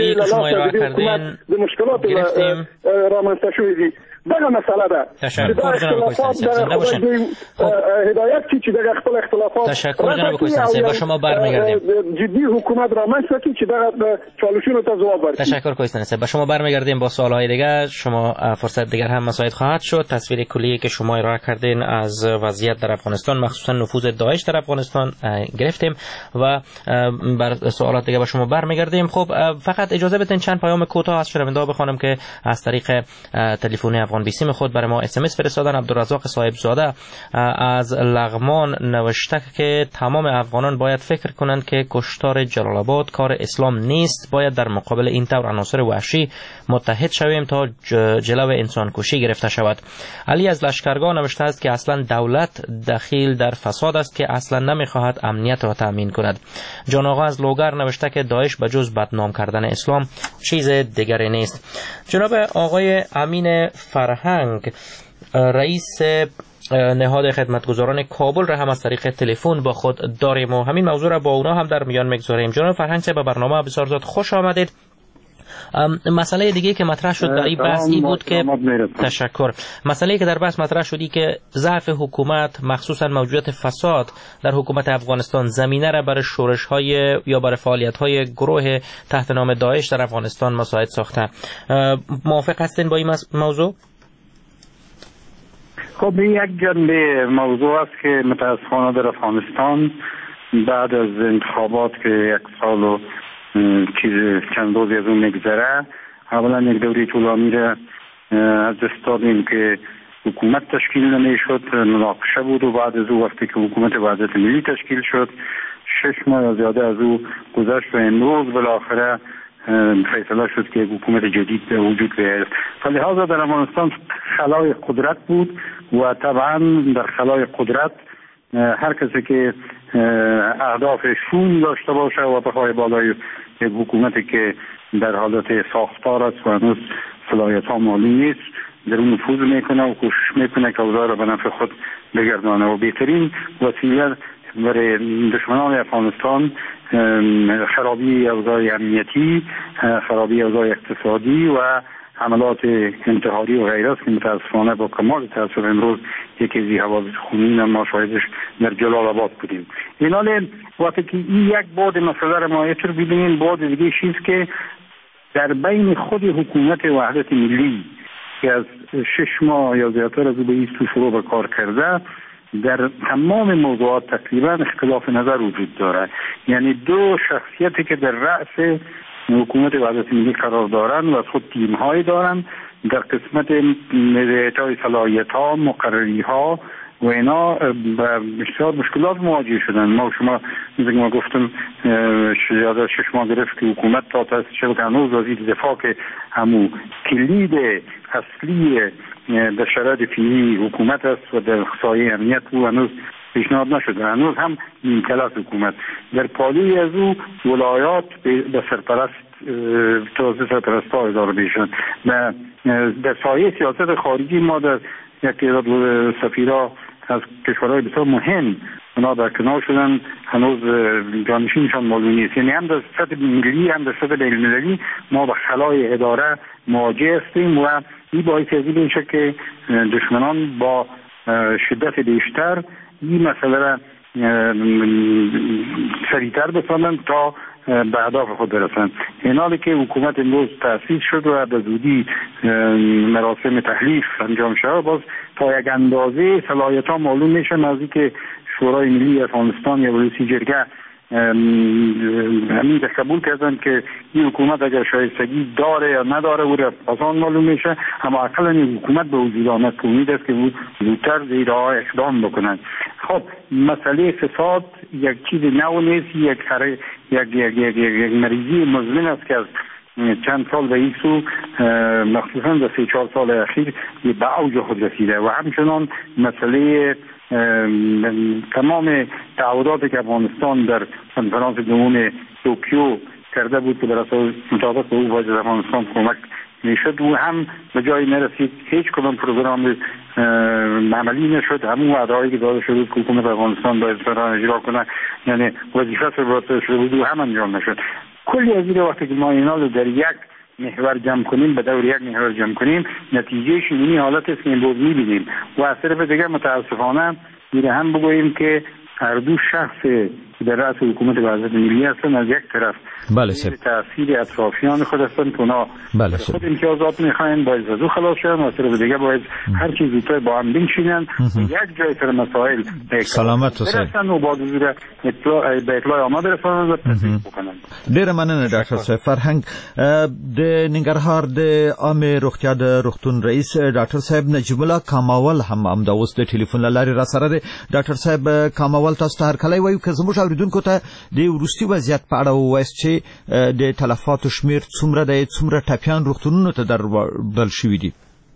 د مشکلات رامنځته شوي دي. دغه مسئله ده. تشکر جناب کوهستانی. هدایت کی چې دغه خپل اختلافات تشکر جناب کوهستانی. با شما برمیگردیم. جدی حکومت را منصفه کی چې دغه چالشونو ته جواب ورکړي. تشکر کوهستانی. با شما برمیگردیم با سوالهای دیگر. شما فرصت دیگر هم مساعد خواهد شد. تصویر کلی که شما ارائه کردین از وضعیت در افغانستان، مخصوصا نفوذ داعش در افغانستان گرفتیم و بر سوالات دیگر با شما برمیگردیم. خب فقط اجازه بدین چند پیام کوتاه از شنونده‌ها بخوانم که از طریق تلفن افغان بیسیم خود برای ما SMS فرستادن. عبدالرزاق صاحب زاده از لغمان نوشته که تمام افغانان باید فکر کنند که کشتار جلال آباد کار اسلام نیست، باید در مقابل این طور عناصر وحشی متحد شویم تا جلو انسان کشی گرفته شود. علی از لشکرگاه نوشته است که اصلا دولت دخیل در فساد است که اصلا نمیخواهد امنیت را تامین کند. جان آقا از لوگر نوشته که داعش بجز بدنام کردن اسلام چیز دیگری نیست. جناب آقای امین فرهنگ، رئیس نهاد خدمتگزاران کابل را هم از طریق تلفن با خود داریم و همین موضوع را با اونا هم در میان میگذاریم. جناب فرهنگ به برنامه بسیار زیاد خوش آمدید. مسئله دیگه که مطرح شد در این بحث ای بود که تشکر. مسئله که در بحث مطرح شدی که ضعف حکومت، مخصوصا موجودیت فساد در حکومت افغانستان زمینه را برای شورش‌های یا برای فعالیت‌های گروه تحت نام داعش در افغانستان مساعد ساخته. موافق هستین با این موضوع؟ خب یک جنبه موضوع است که متاسفانه در افغانستان بعد از انتخابات که 1 سال و چند روزی از اون میگذره، اولا یک دوره طولانی را از دست دادیم که حکومت تشکیل نمیشد، مناقشه بود و بعد از او وقتی که حکومت وحدت ملی تشکیل شد 6 ماه یا زیاده از او گذشت و امروز بالاخره فیصله شد که حکومت جدید به وجود بیاید. فلذا در افغانستان خلای قدرت بود و طبعا در خلای قدرت هر کسی که اهداف شوم داشته باشه و بخواه بالای حکومتی که در حالت ساختار است و هنوز صلاحیت ها معلوم نیست در اون نفوذ میکنه و کوشش میکنه که اوضاع را به نفع خود بگردانه و بهترین وسیله برای دشمنان افغانستان خرابی اوضاع امنیتی، خرابی اوضاع اقتصادی و حملات انتحاری و غیره است که متاسفانه با کمال تأسف امروز یکی از حوادث خونین ما شاهدش در جلال آباد بودیم. این حال وقتی که این یک بعد مسئله را ما یکتر ببینیم، بعد دیگه چیز که در بین خود حکومت وحدت ملی که از 6 ماه یا زیادتر از او به ایستو شروع به کار کرده، در تمام موضوعات تقریبا اختلاف نظر وجود داره. یعنی دو شخصیتی که در رأس حکومت وحدت ملی قرار دارن و از خود تیم های دارن در قسمت اعطای صلاحیت ها، مقرری ها و اینا بسیار مشکلات مواجه شدن. ما شما مثل که ما گفتم 6 ماه گرفت که حکومت تا تأسیس شد که هنوز وزیر دفاع که همون کلید اصلی در شرایط فعلی حکومت است و در سایه امنیت او هنوز پیشنهاد نشده، هنوز هم نیمکلات حکومت در پالوی از او ولایات به سرپرست توسط سرپرست‌ها اداره میشن. در سایه سیاست خارجی ما در یک تعداد سفیرها از کشورهای بسیار مهم اونا در کنار شدن، هنوز جانشینشان معلوم نیست. یعنی هم در سطح ملی هم در سطح بین‌المللی ما به خلای اداره مواجه هستیم و این باعث از این میشه که دشمنان با شدت بیشتر این مسئله را سریعتر بسازن تا به اهداف خود برسن. این حالی که حکومت امروز تأسیس شد و به زودی مراسم تحلیف انجام شد، باز تا یک اندازه صلاحیت ها معلوم میشه. نزدیک شورای ملی افغانستان یا رئیس جرگه همین قبول کردن که این حکومت اگر شایستگی داره یا نداره او را آسان معلوم میشه، اما اقلا این حکومت به وجود آمد که امید است که او زودتر زیرها اقدام بکنند. خب مسئله فساد یک چیز نو نیست، یک مریضی مزمن است که از چند سال به این سو مخصوصا در 3-4 سال اخیر به اوج خود رسیده و همچنان مسئله تمام تعهداتی که افغانستان در کنفرانس دوم توکیو کرده بود که بر اساس مطابق به او باید افغانستان کمک میشد و هم به جایی نرسید. هیچ کدام پروگرام عملی نشد. همون وعده‌هایی که داده شده که حکومت افغانستان باید اجرا کنه، یعنی وظیفه سپرده شده بود و هم انجام نشد. کلی از این وقتی که ما اینا رو در یک محور جمع کنیم، به دور یک محور جمع کنیم، نتیجهش این حالت است که امروز می‌بینیم. و از طرف دیگر متاسفانه میره هم بگوییم که هر دو شخص در رأس حکومت وحدت ملی هستن از یک طرف تأثیر اطرافیان خود هستن که اونا خود امتیازات میخواین باید از او خلاص شدن و از طرف دیگر باید هر چیز زودتر با هم بنشینن یک جای سر مسائل سلامت برسن و با حضور به اطلاع عامه برسن و تصدیق بکنن. ډیره مننه ډاکټر صاحب. فرهنګ د ننګرهار د عامه روغتیا د روغتون رئیس ډاکټر صاحب نجیب الله کاماول هم د اوس د ټلیفون لارې را سره دی. ډاکټر صاحب کاماول تاسو ته هر کله وایو که زموږ اوریدونکو ته د وروستي وضعیت په اړه ووایاست چې د تلفاتو شمیر څومره دی، څومره ټپیان روغتونونو ته دربل شوي دي.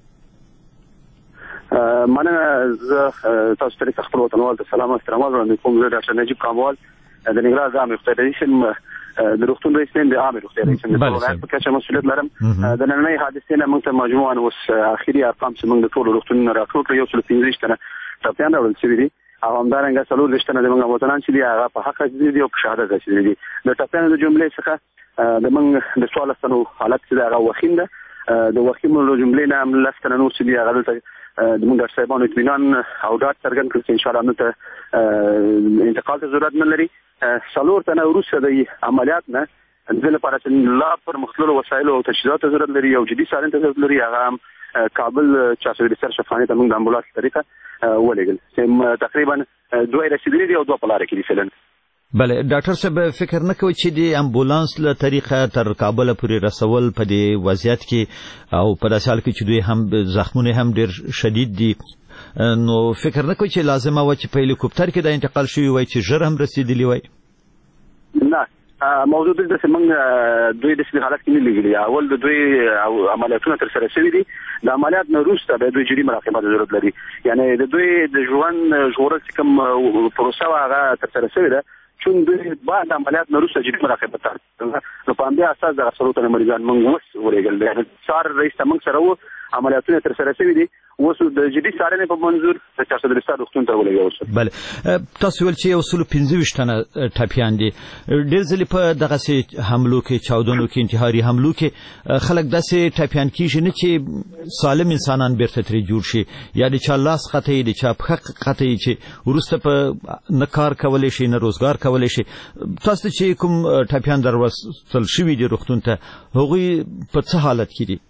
مننه. زه تاسو ته خپل وطنوال ته سلام او احترام وړاندې کوم. زه ډاکټر نجیب کاموال د ننګرهار د عامه روغتیا رئیس د روغتون رئیس د عامه روغتیا رئیس د ولایت په کچه مسؤلیت لرم. د نننۍ حادثې نه موږ ته مجموعاً اوس اخري ارقام چې موږ د ټولو روغتونونو راټول کړو 115 تنه ټپیان راوړل شوي دي او همدارنګه 40 تنه د موږ وطنان چې دي هغه په حق دي او په شهادت رسیدلي دي. د ټپیانو د جملې څخه د موږ د 14 تنو حالت چې هغه وخیم ده، د وخیمو د جملې نه هم 10 تنه نور چې دي هغه دلته د موږ ډاکټر صاحبانو اطمینان او ډاډ څرګند کړ چې ان شاء الله نو ته انتقال ته ضرورت نه لري. 4 تنه وروسته د عملیات نه د لپاره چې لا پر مختلفو وسایلو او تجهیزاتو ضرورت لري او جدي سالنت ضرورت لري، هغه هم کابل 400 شفانه ته موږ د امبولانس طریقه ولېږل چې تقریبا 2 رسیدلي دي او 2 په لار کې دي فعلا. بله ډاکټر صاحب فکر نه کوي چې د امبولانس له طریقه تر کابل پورې رسول په دې وضعیت کې او په داسې حال کې چې دوی هم زخمونه هم ډېر شدید دي نو فکر نه کوي چې لازمه و چې په هلیکوپټر کې د انتقال شوی وای چې ژر هم رسیدلی وای؟ نه موضوع د څنګه دوی د سپین حالت کې نه لګیږي. اول د دوی عملیاتونه تر سره شوي دي. د عملیات نه وروسته به دوی جدي مراقبه ضرورت لري. یعنی د دوی د ژوند ژغورل چې کوم پروسه هغه تر سره شوې ده چون دوی بعد عملیات نه وروسته جدي مراقبه ته نو په همدې اساس د سلوټ مریضان موږ وس ورېګل دي. څار رئیس موږ سره وو عملیاتونه تر سره شوي دي اوس د جدي څارنې په منظور د 400 روغتون ته ولېږل. بله تاسو ول چې یو سل 25 تنه ټپیان دي ډېر ځلې په دغه سي حملو کې چاودنو کې انتحاري حملو کې خلک داسې ټپیان کیږي نه چې سالم انسانان بیرته ترې جوړ شي یا د چا لاس قطعي د چا پښه قطعي چې ورسته په نه کار کولی شي نه روزګار کولی شي. تاسو چې کوم ټپیان دروستل شوي دي روغتون ته هغوی په څه حالت کې دي؟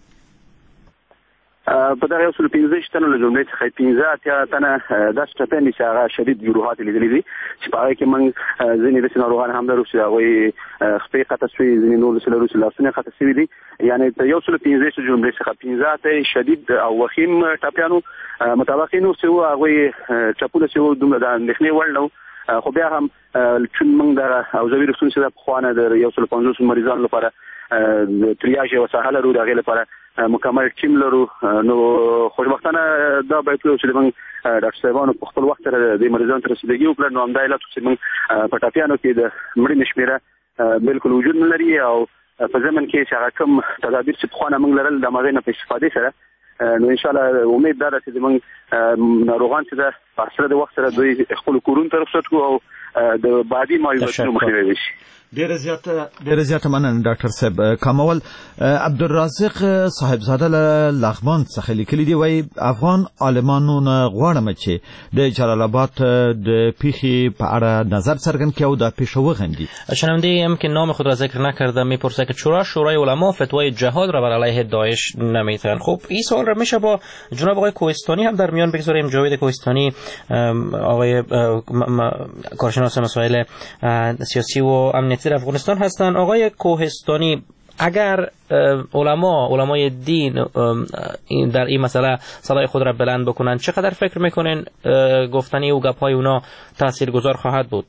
په دغه 15 تنو له جملې څخه 15 تنه داسې ټپیان دي چې هغه شدید جروحات لیدلي دي چې په هغه کې موږ ځینې داسې ناروغان هم لرو چې هغوی خپې قطع شوي ځینې نور داسې لرو چې لاسونه قطع شوي دي. یعنې د 15 جملې څخه 15 شدید او وخیم ټپیانو مطابق نور چې وو هغوی چپونه چې وو دومره د اندېښنې وړ نه وو خو بیا هم چون موږ د حوزوي روغتون څخه پخوانه د 150 مریضانو لپاره د تریاژ یوه ساحه لرو د هغې لپاره مکمل ټیم لرو. نو خوشبختانه دا باید وایو چې موږ ډاکټر صاحبانو په خپل وخت سره د مریضانو ته رسیدګي وکړه. نو همدا علت چې موږ په ټاپیانو کې د مړینې شمېره بالکل وجود نه لري او په ضمن کې چې هغه کوم تدابیر چې پخوانه موږ لرل د هغې نه په استفادې سره نو انشاءالله امید دا ده چې زموږ ناروغان چې ده په سره د وخت سره دوی خپلو کورونو ته رخصت کړو او د بعدي معیوبیتونو مخنیوی وشي. ډېره زیاته مننه ډاکټر صاحب. کامول عبدالرازق صاحبزاده له لغمان څخه لیکلي دي وایي افغان عالمانو نه غواړم چې د جلال آباد د پیښې په اړه نظر څرګند کړي او دا پیښه وغندي. شنونده هم که نام خود را ذکر نکرده میپرسه که چرا شورای علما فتوای جهاد را بر علیه داعش نمیتن. خب این سوال را میشه با جناب آقای کوهستانی هم در میان بگذاریم. جاوید کوهستانی آقای کارشناس مسائل سیاسی و امنیتی در افغانستان هستند. آقای کوهستانی اگر علمای دین در این مسئله صدای خود را بلند بکنند چقدر فکر میکنین گفتنی و گپ‌های اونا تاثیرگذار خواهد بود؟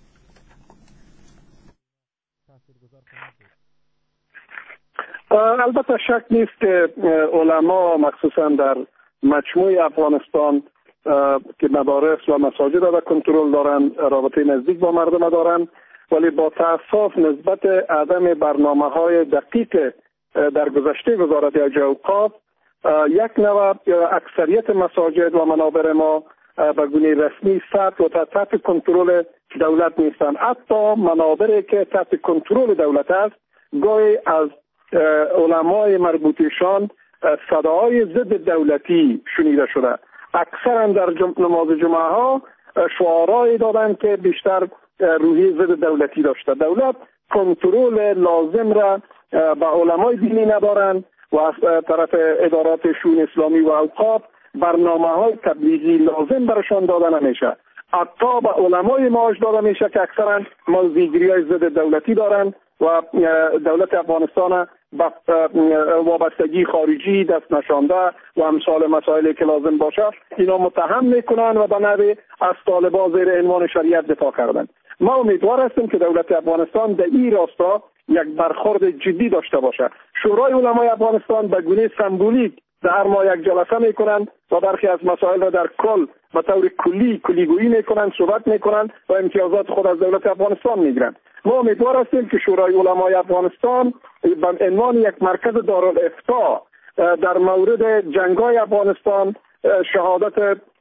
البته شک نیست که علما مخصوصا در مجموع افغانستان که مدارس و مساجد را کنترل دارند رابطه نزدیک با مردم دارند ولی با تأسف نسبت عدم برنامه‌های دقیق در گذشته وزارت اوقاف یک نوع اکثریت مساجد و منابر ما به گونه رسمی ثبت و تحت کنترل دولت نیستند. حتی منابری که تحت کنترل دولت است گاهی از علمای مربوطشان صداهای ضد دولتی شنیده شده. اکثرا در نماز جمعه ها شعارهایی دادند که بیشتر روحی ضد دولتی داشته. دولت کنترل لازم را به علمای دینی ندارند و از طرف ادارات شؤون اسلامی و اوقاف برنامه‌های تبلیغی لازم برشان داده نمیشه. حتی به علمای معاش داده میشه که اکثرا موضوعگیری‌های ضد دولتی دارند و دولت افغانستان وابستگی خارجی دست نشانده و امثال مسائلی که لازم باشه اینا متهم میکنن و به نحوی از طالبان زیر عنوان شریعت دفاع کردن. ما امیدوار هستیم که دولت افغانستان در این راستا یک برخورد جدی داشته باشه. شورای علمای افغانستان به گونه سمبولیک در ماه یک جلسه میکنند و برخی از مسائل را در کل به طور کلیگویی میکنند، صحبت میکنند و امتیازات خود از دولت افغانستان میگیرند. ما امیدوار هستیم که شورای علمای افغانستان به عنوان یک مرکز دارالافتاء در مورد جنگ‌های افغانستان، شهادت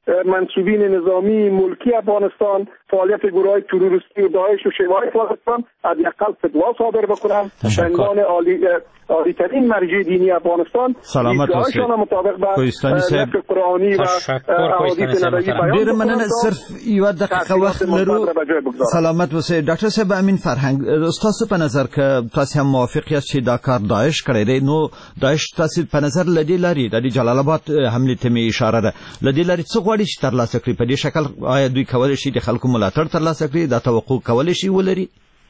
منصوبین نظامی ملکی افغانستان فعالیت گروه‌های تروریستی و داعش و شیعه افغانستان حداقل فتوا صادر بکنند به عنوان عالی ترین مرجع دینی افغانستان سلامت باشید مطابق با نص قرآنی و احادیث نبوی بیان ډیر مننه. صرف یو دقیقه وخت لرو. سلامت باشئ ډاکټر صاحب. امین فرهنګ، تاسو په نظر کې تاسو هم موافق یاست چې دا کار داعش کړی دی؟ نو داعش تاسو په نظر لدی لري د جلال آباد حمله ته می اشاره ده، لدی لري څه غواړي چې ترلاسه کړي؟ په دې شکل آیا دوی کولای شي د خلکو ملاتړ ترلاسه کړي؟ دا توقع کولای شي ولري؟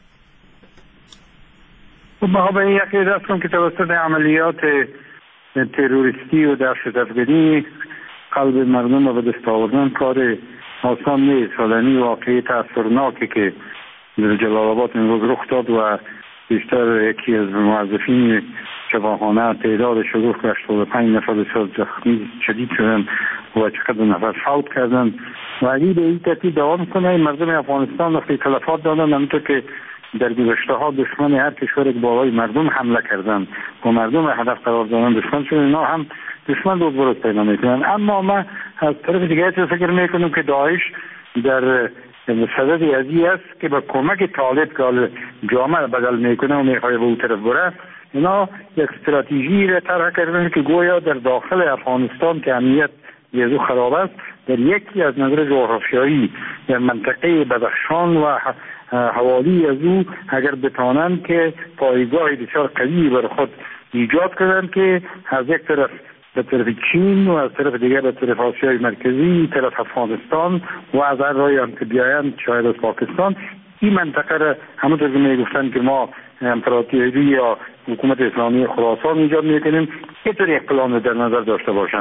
ما به این عقیده هستم که توسط عملیات تروریستی و دهشت‌افکنی قلب مردم را به دست آوردن کار آسان نیست. حالا واقعی تأثیرناکی که در جلال آباد امروز رخ داد و بیشتر یکی از موظفین شفاخانه تعدادش رو گفت که 85 نفر بسیار زخمی شدید شدن و چقدر نفر فوت کردن و اگه به این ترتیب دوام کنه مردم افغانستان وقتی تلفات دادن، همونطور که در گذشته ها دشمن هر کشور که بالای مردم حمله کردن و مردم هدف قرار دادن دشمن شدن، اینا هم دشمن روز بروز پیدا میکنن. اما ما از طرف دیگه فکر میکنم که داعش در صدد ازی است که با کمک طالب که جامعه بدل میکنه و میخواه به اون طرف بره، اینا یک استراتژی را طرح کردن که گویا در داخل افغانستان که امنیت یزو خراب است، در یکی از نظر جغرافیایی در منطقه بدخشان و حوالی از او اگر بتانند که پایگاه بسیار قوی بر خود ایجاد کنند که از یک طرف به طرف چین و از طرف دیگر به طرف آسیای مرکزی، طرف افغانستان و از هر راهی هم که بیایند شاید از پاکستان، این منطقه را همونطور که میگفتن که ما امپراتوری یا حکومت اسلامی خراسان ایجاد میکنیم، اینطور یک پلان در نظر داشته باشند.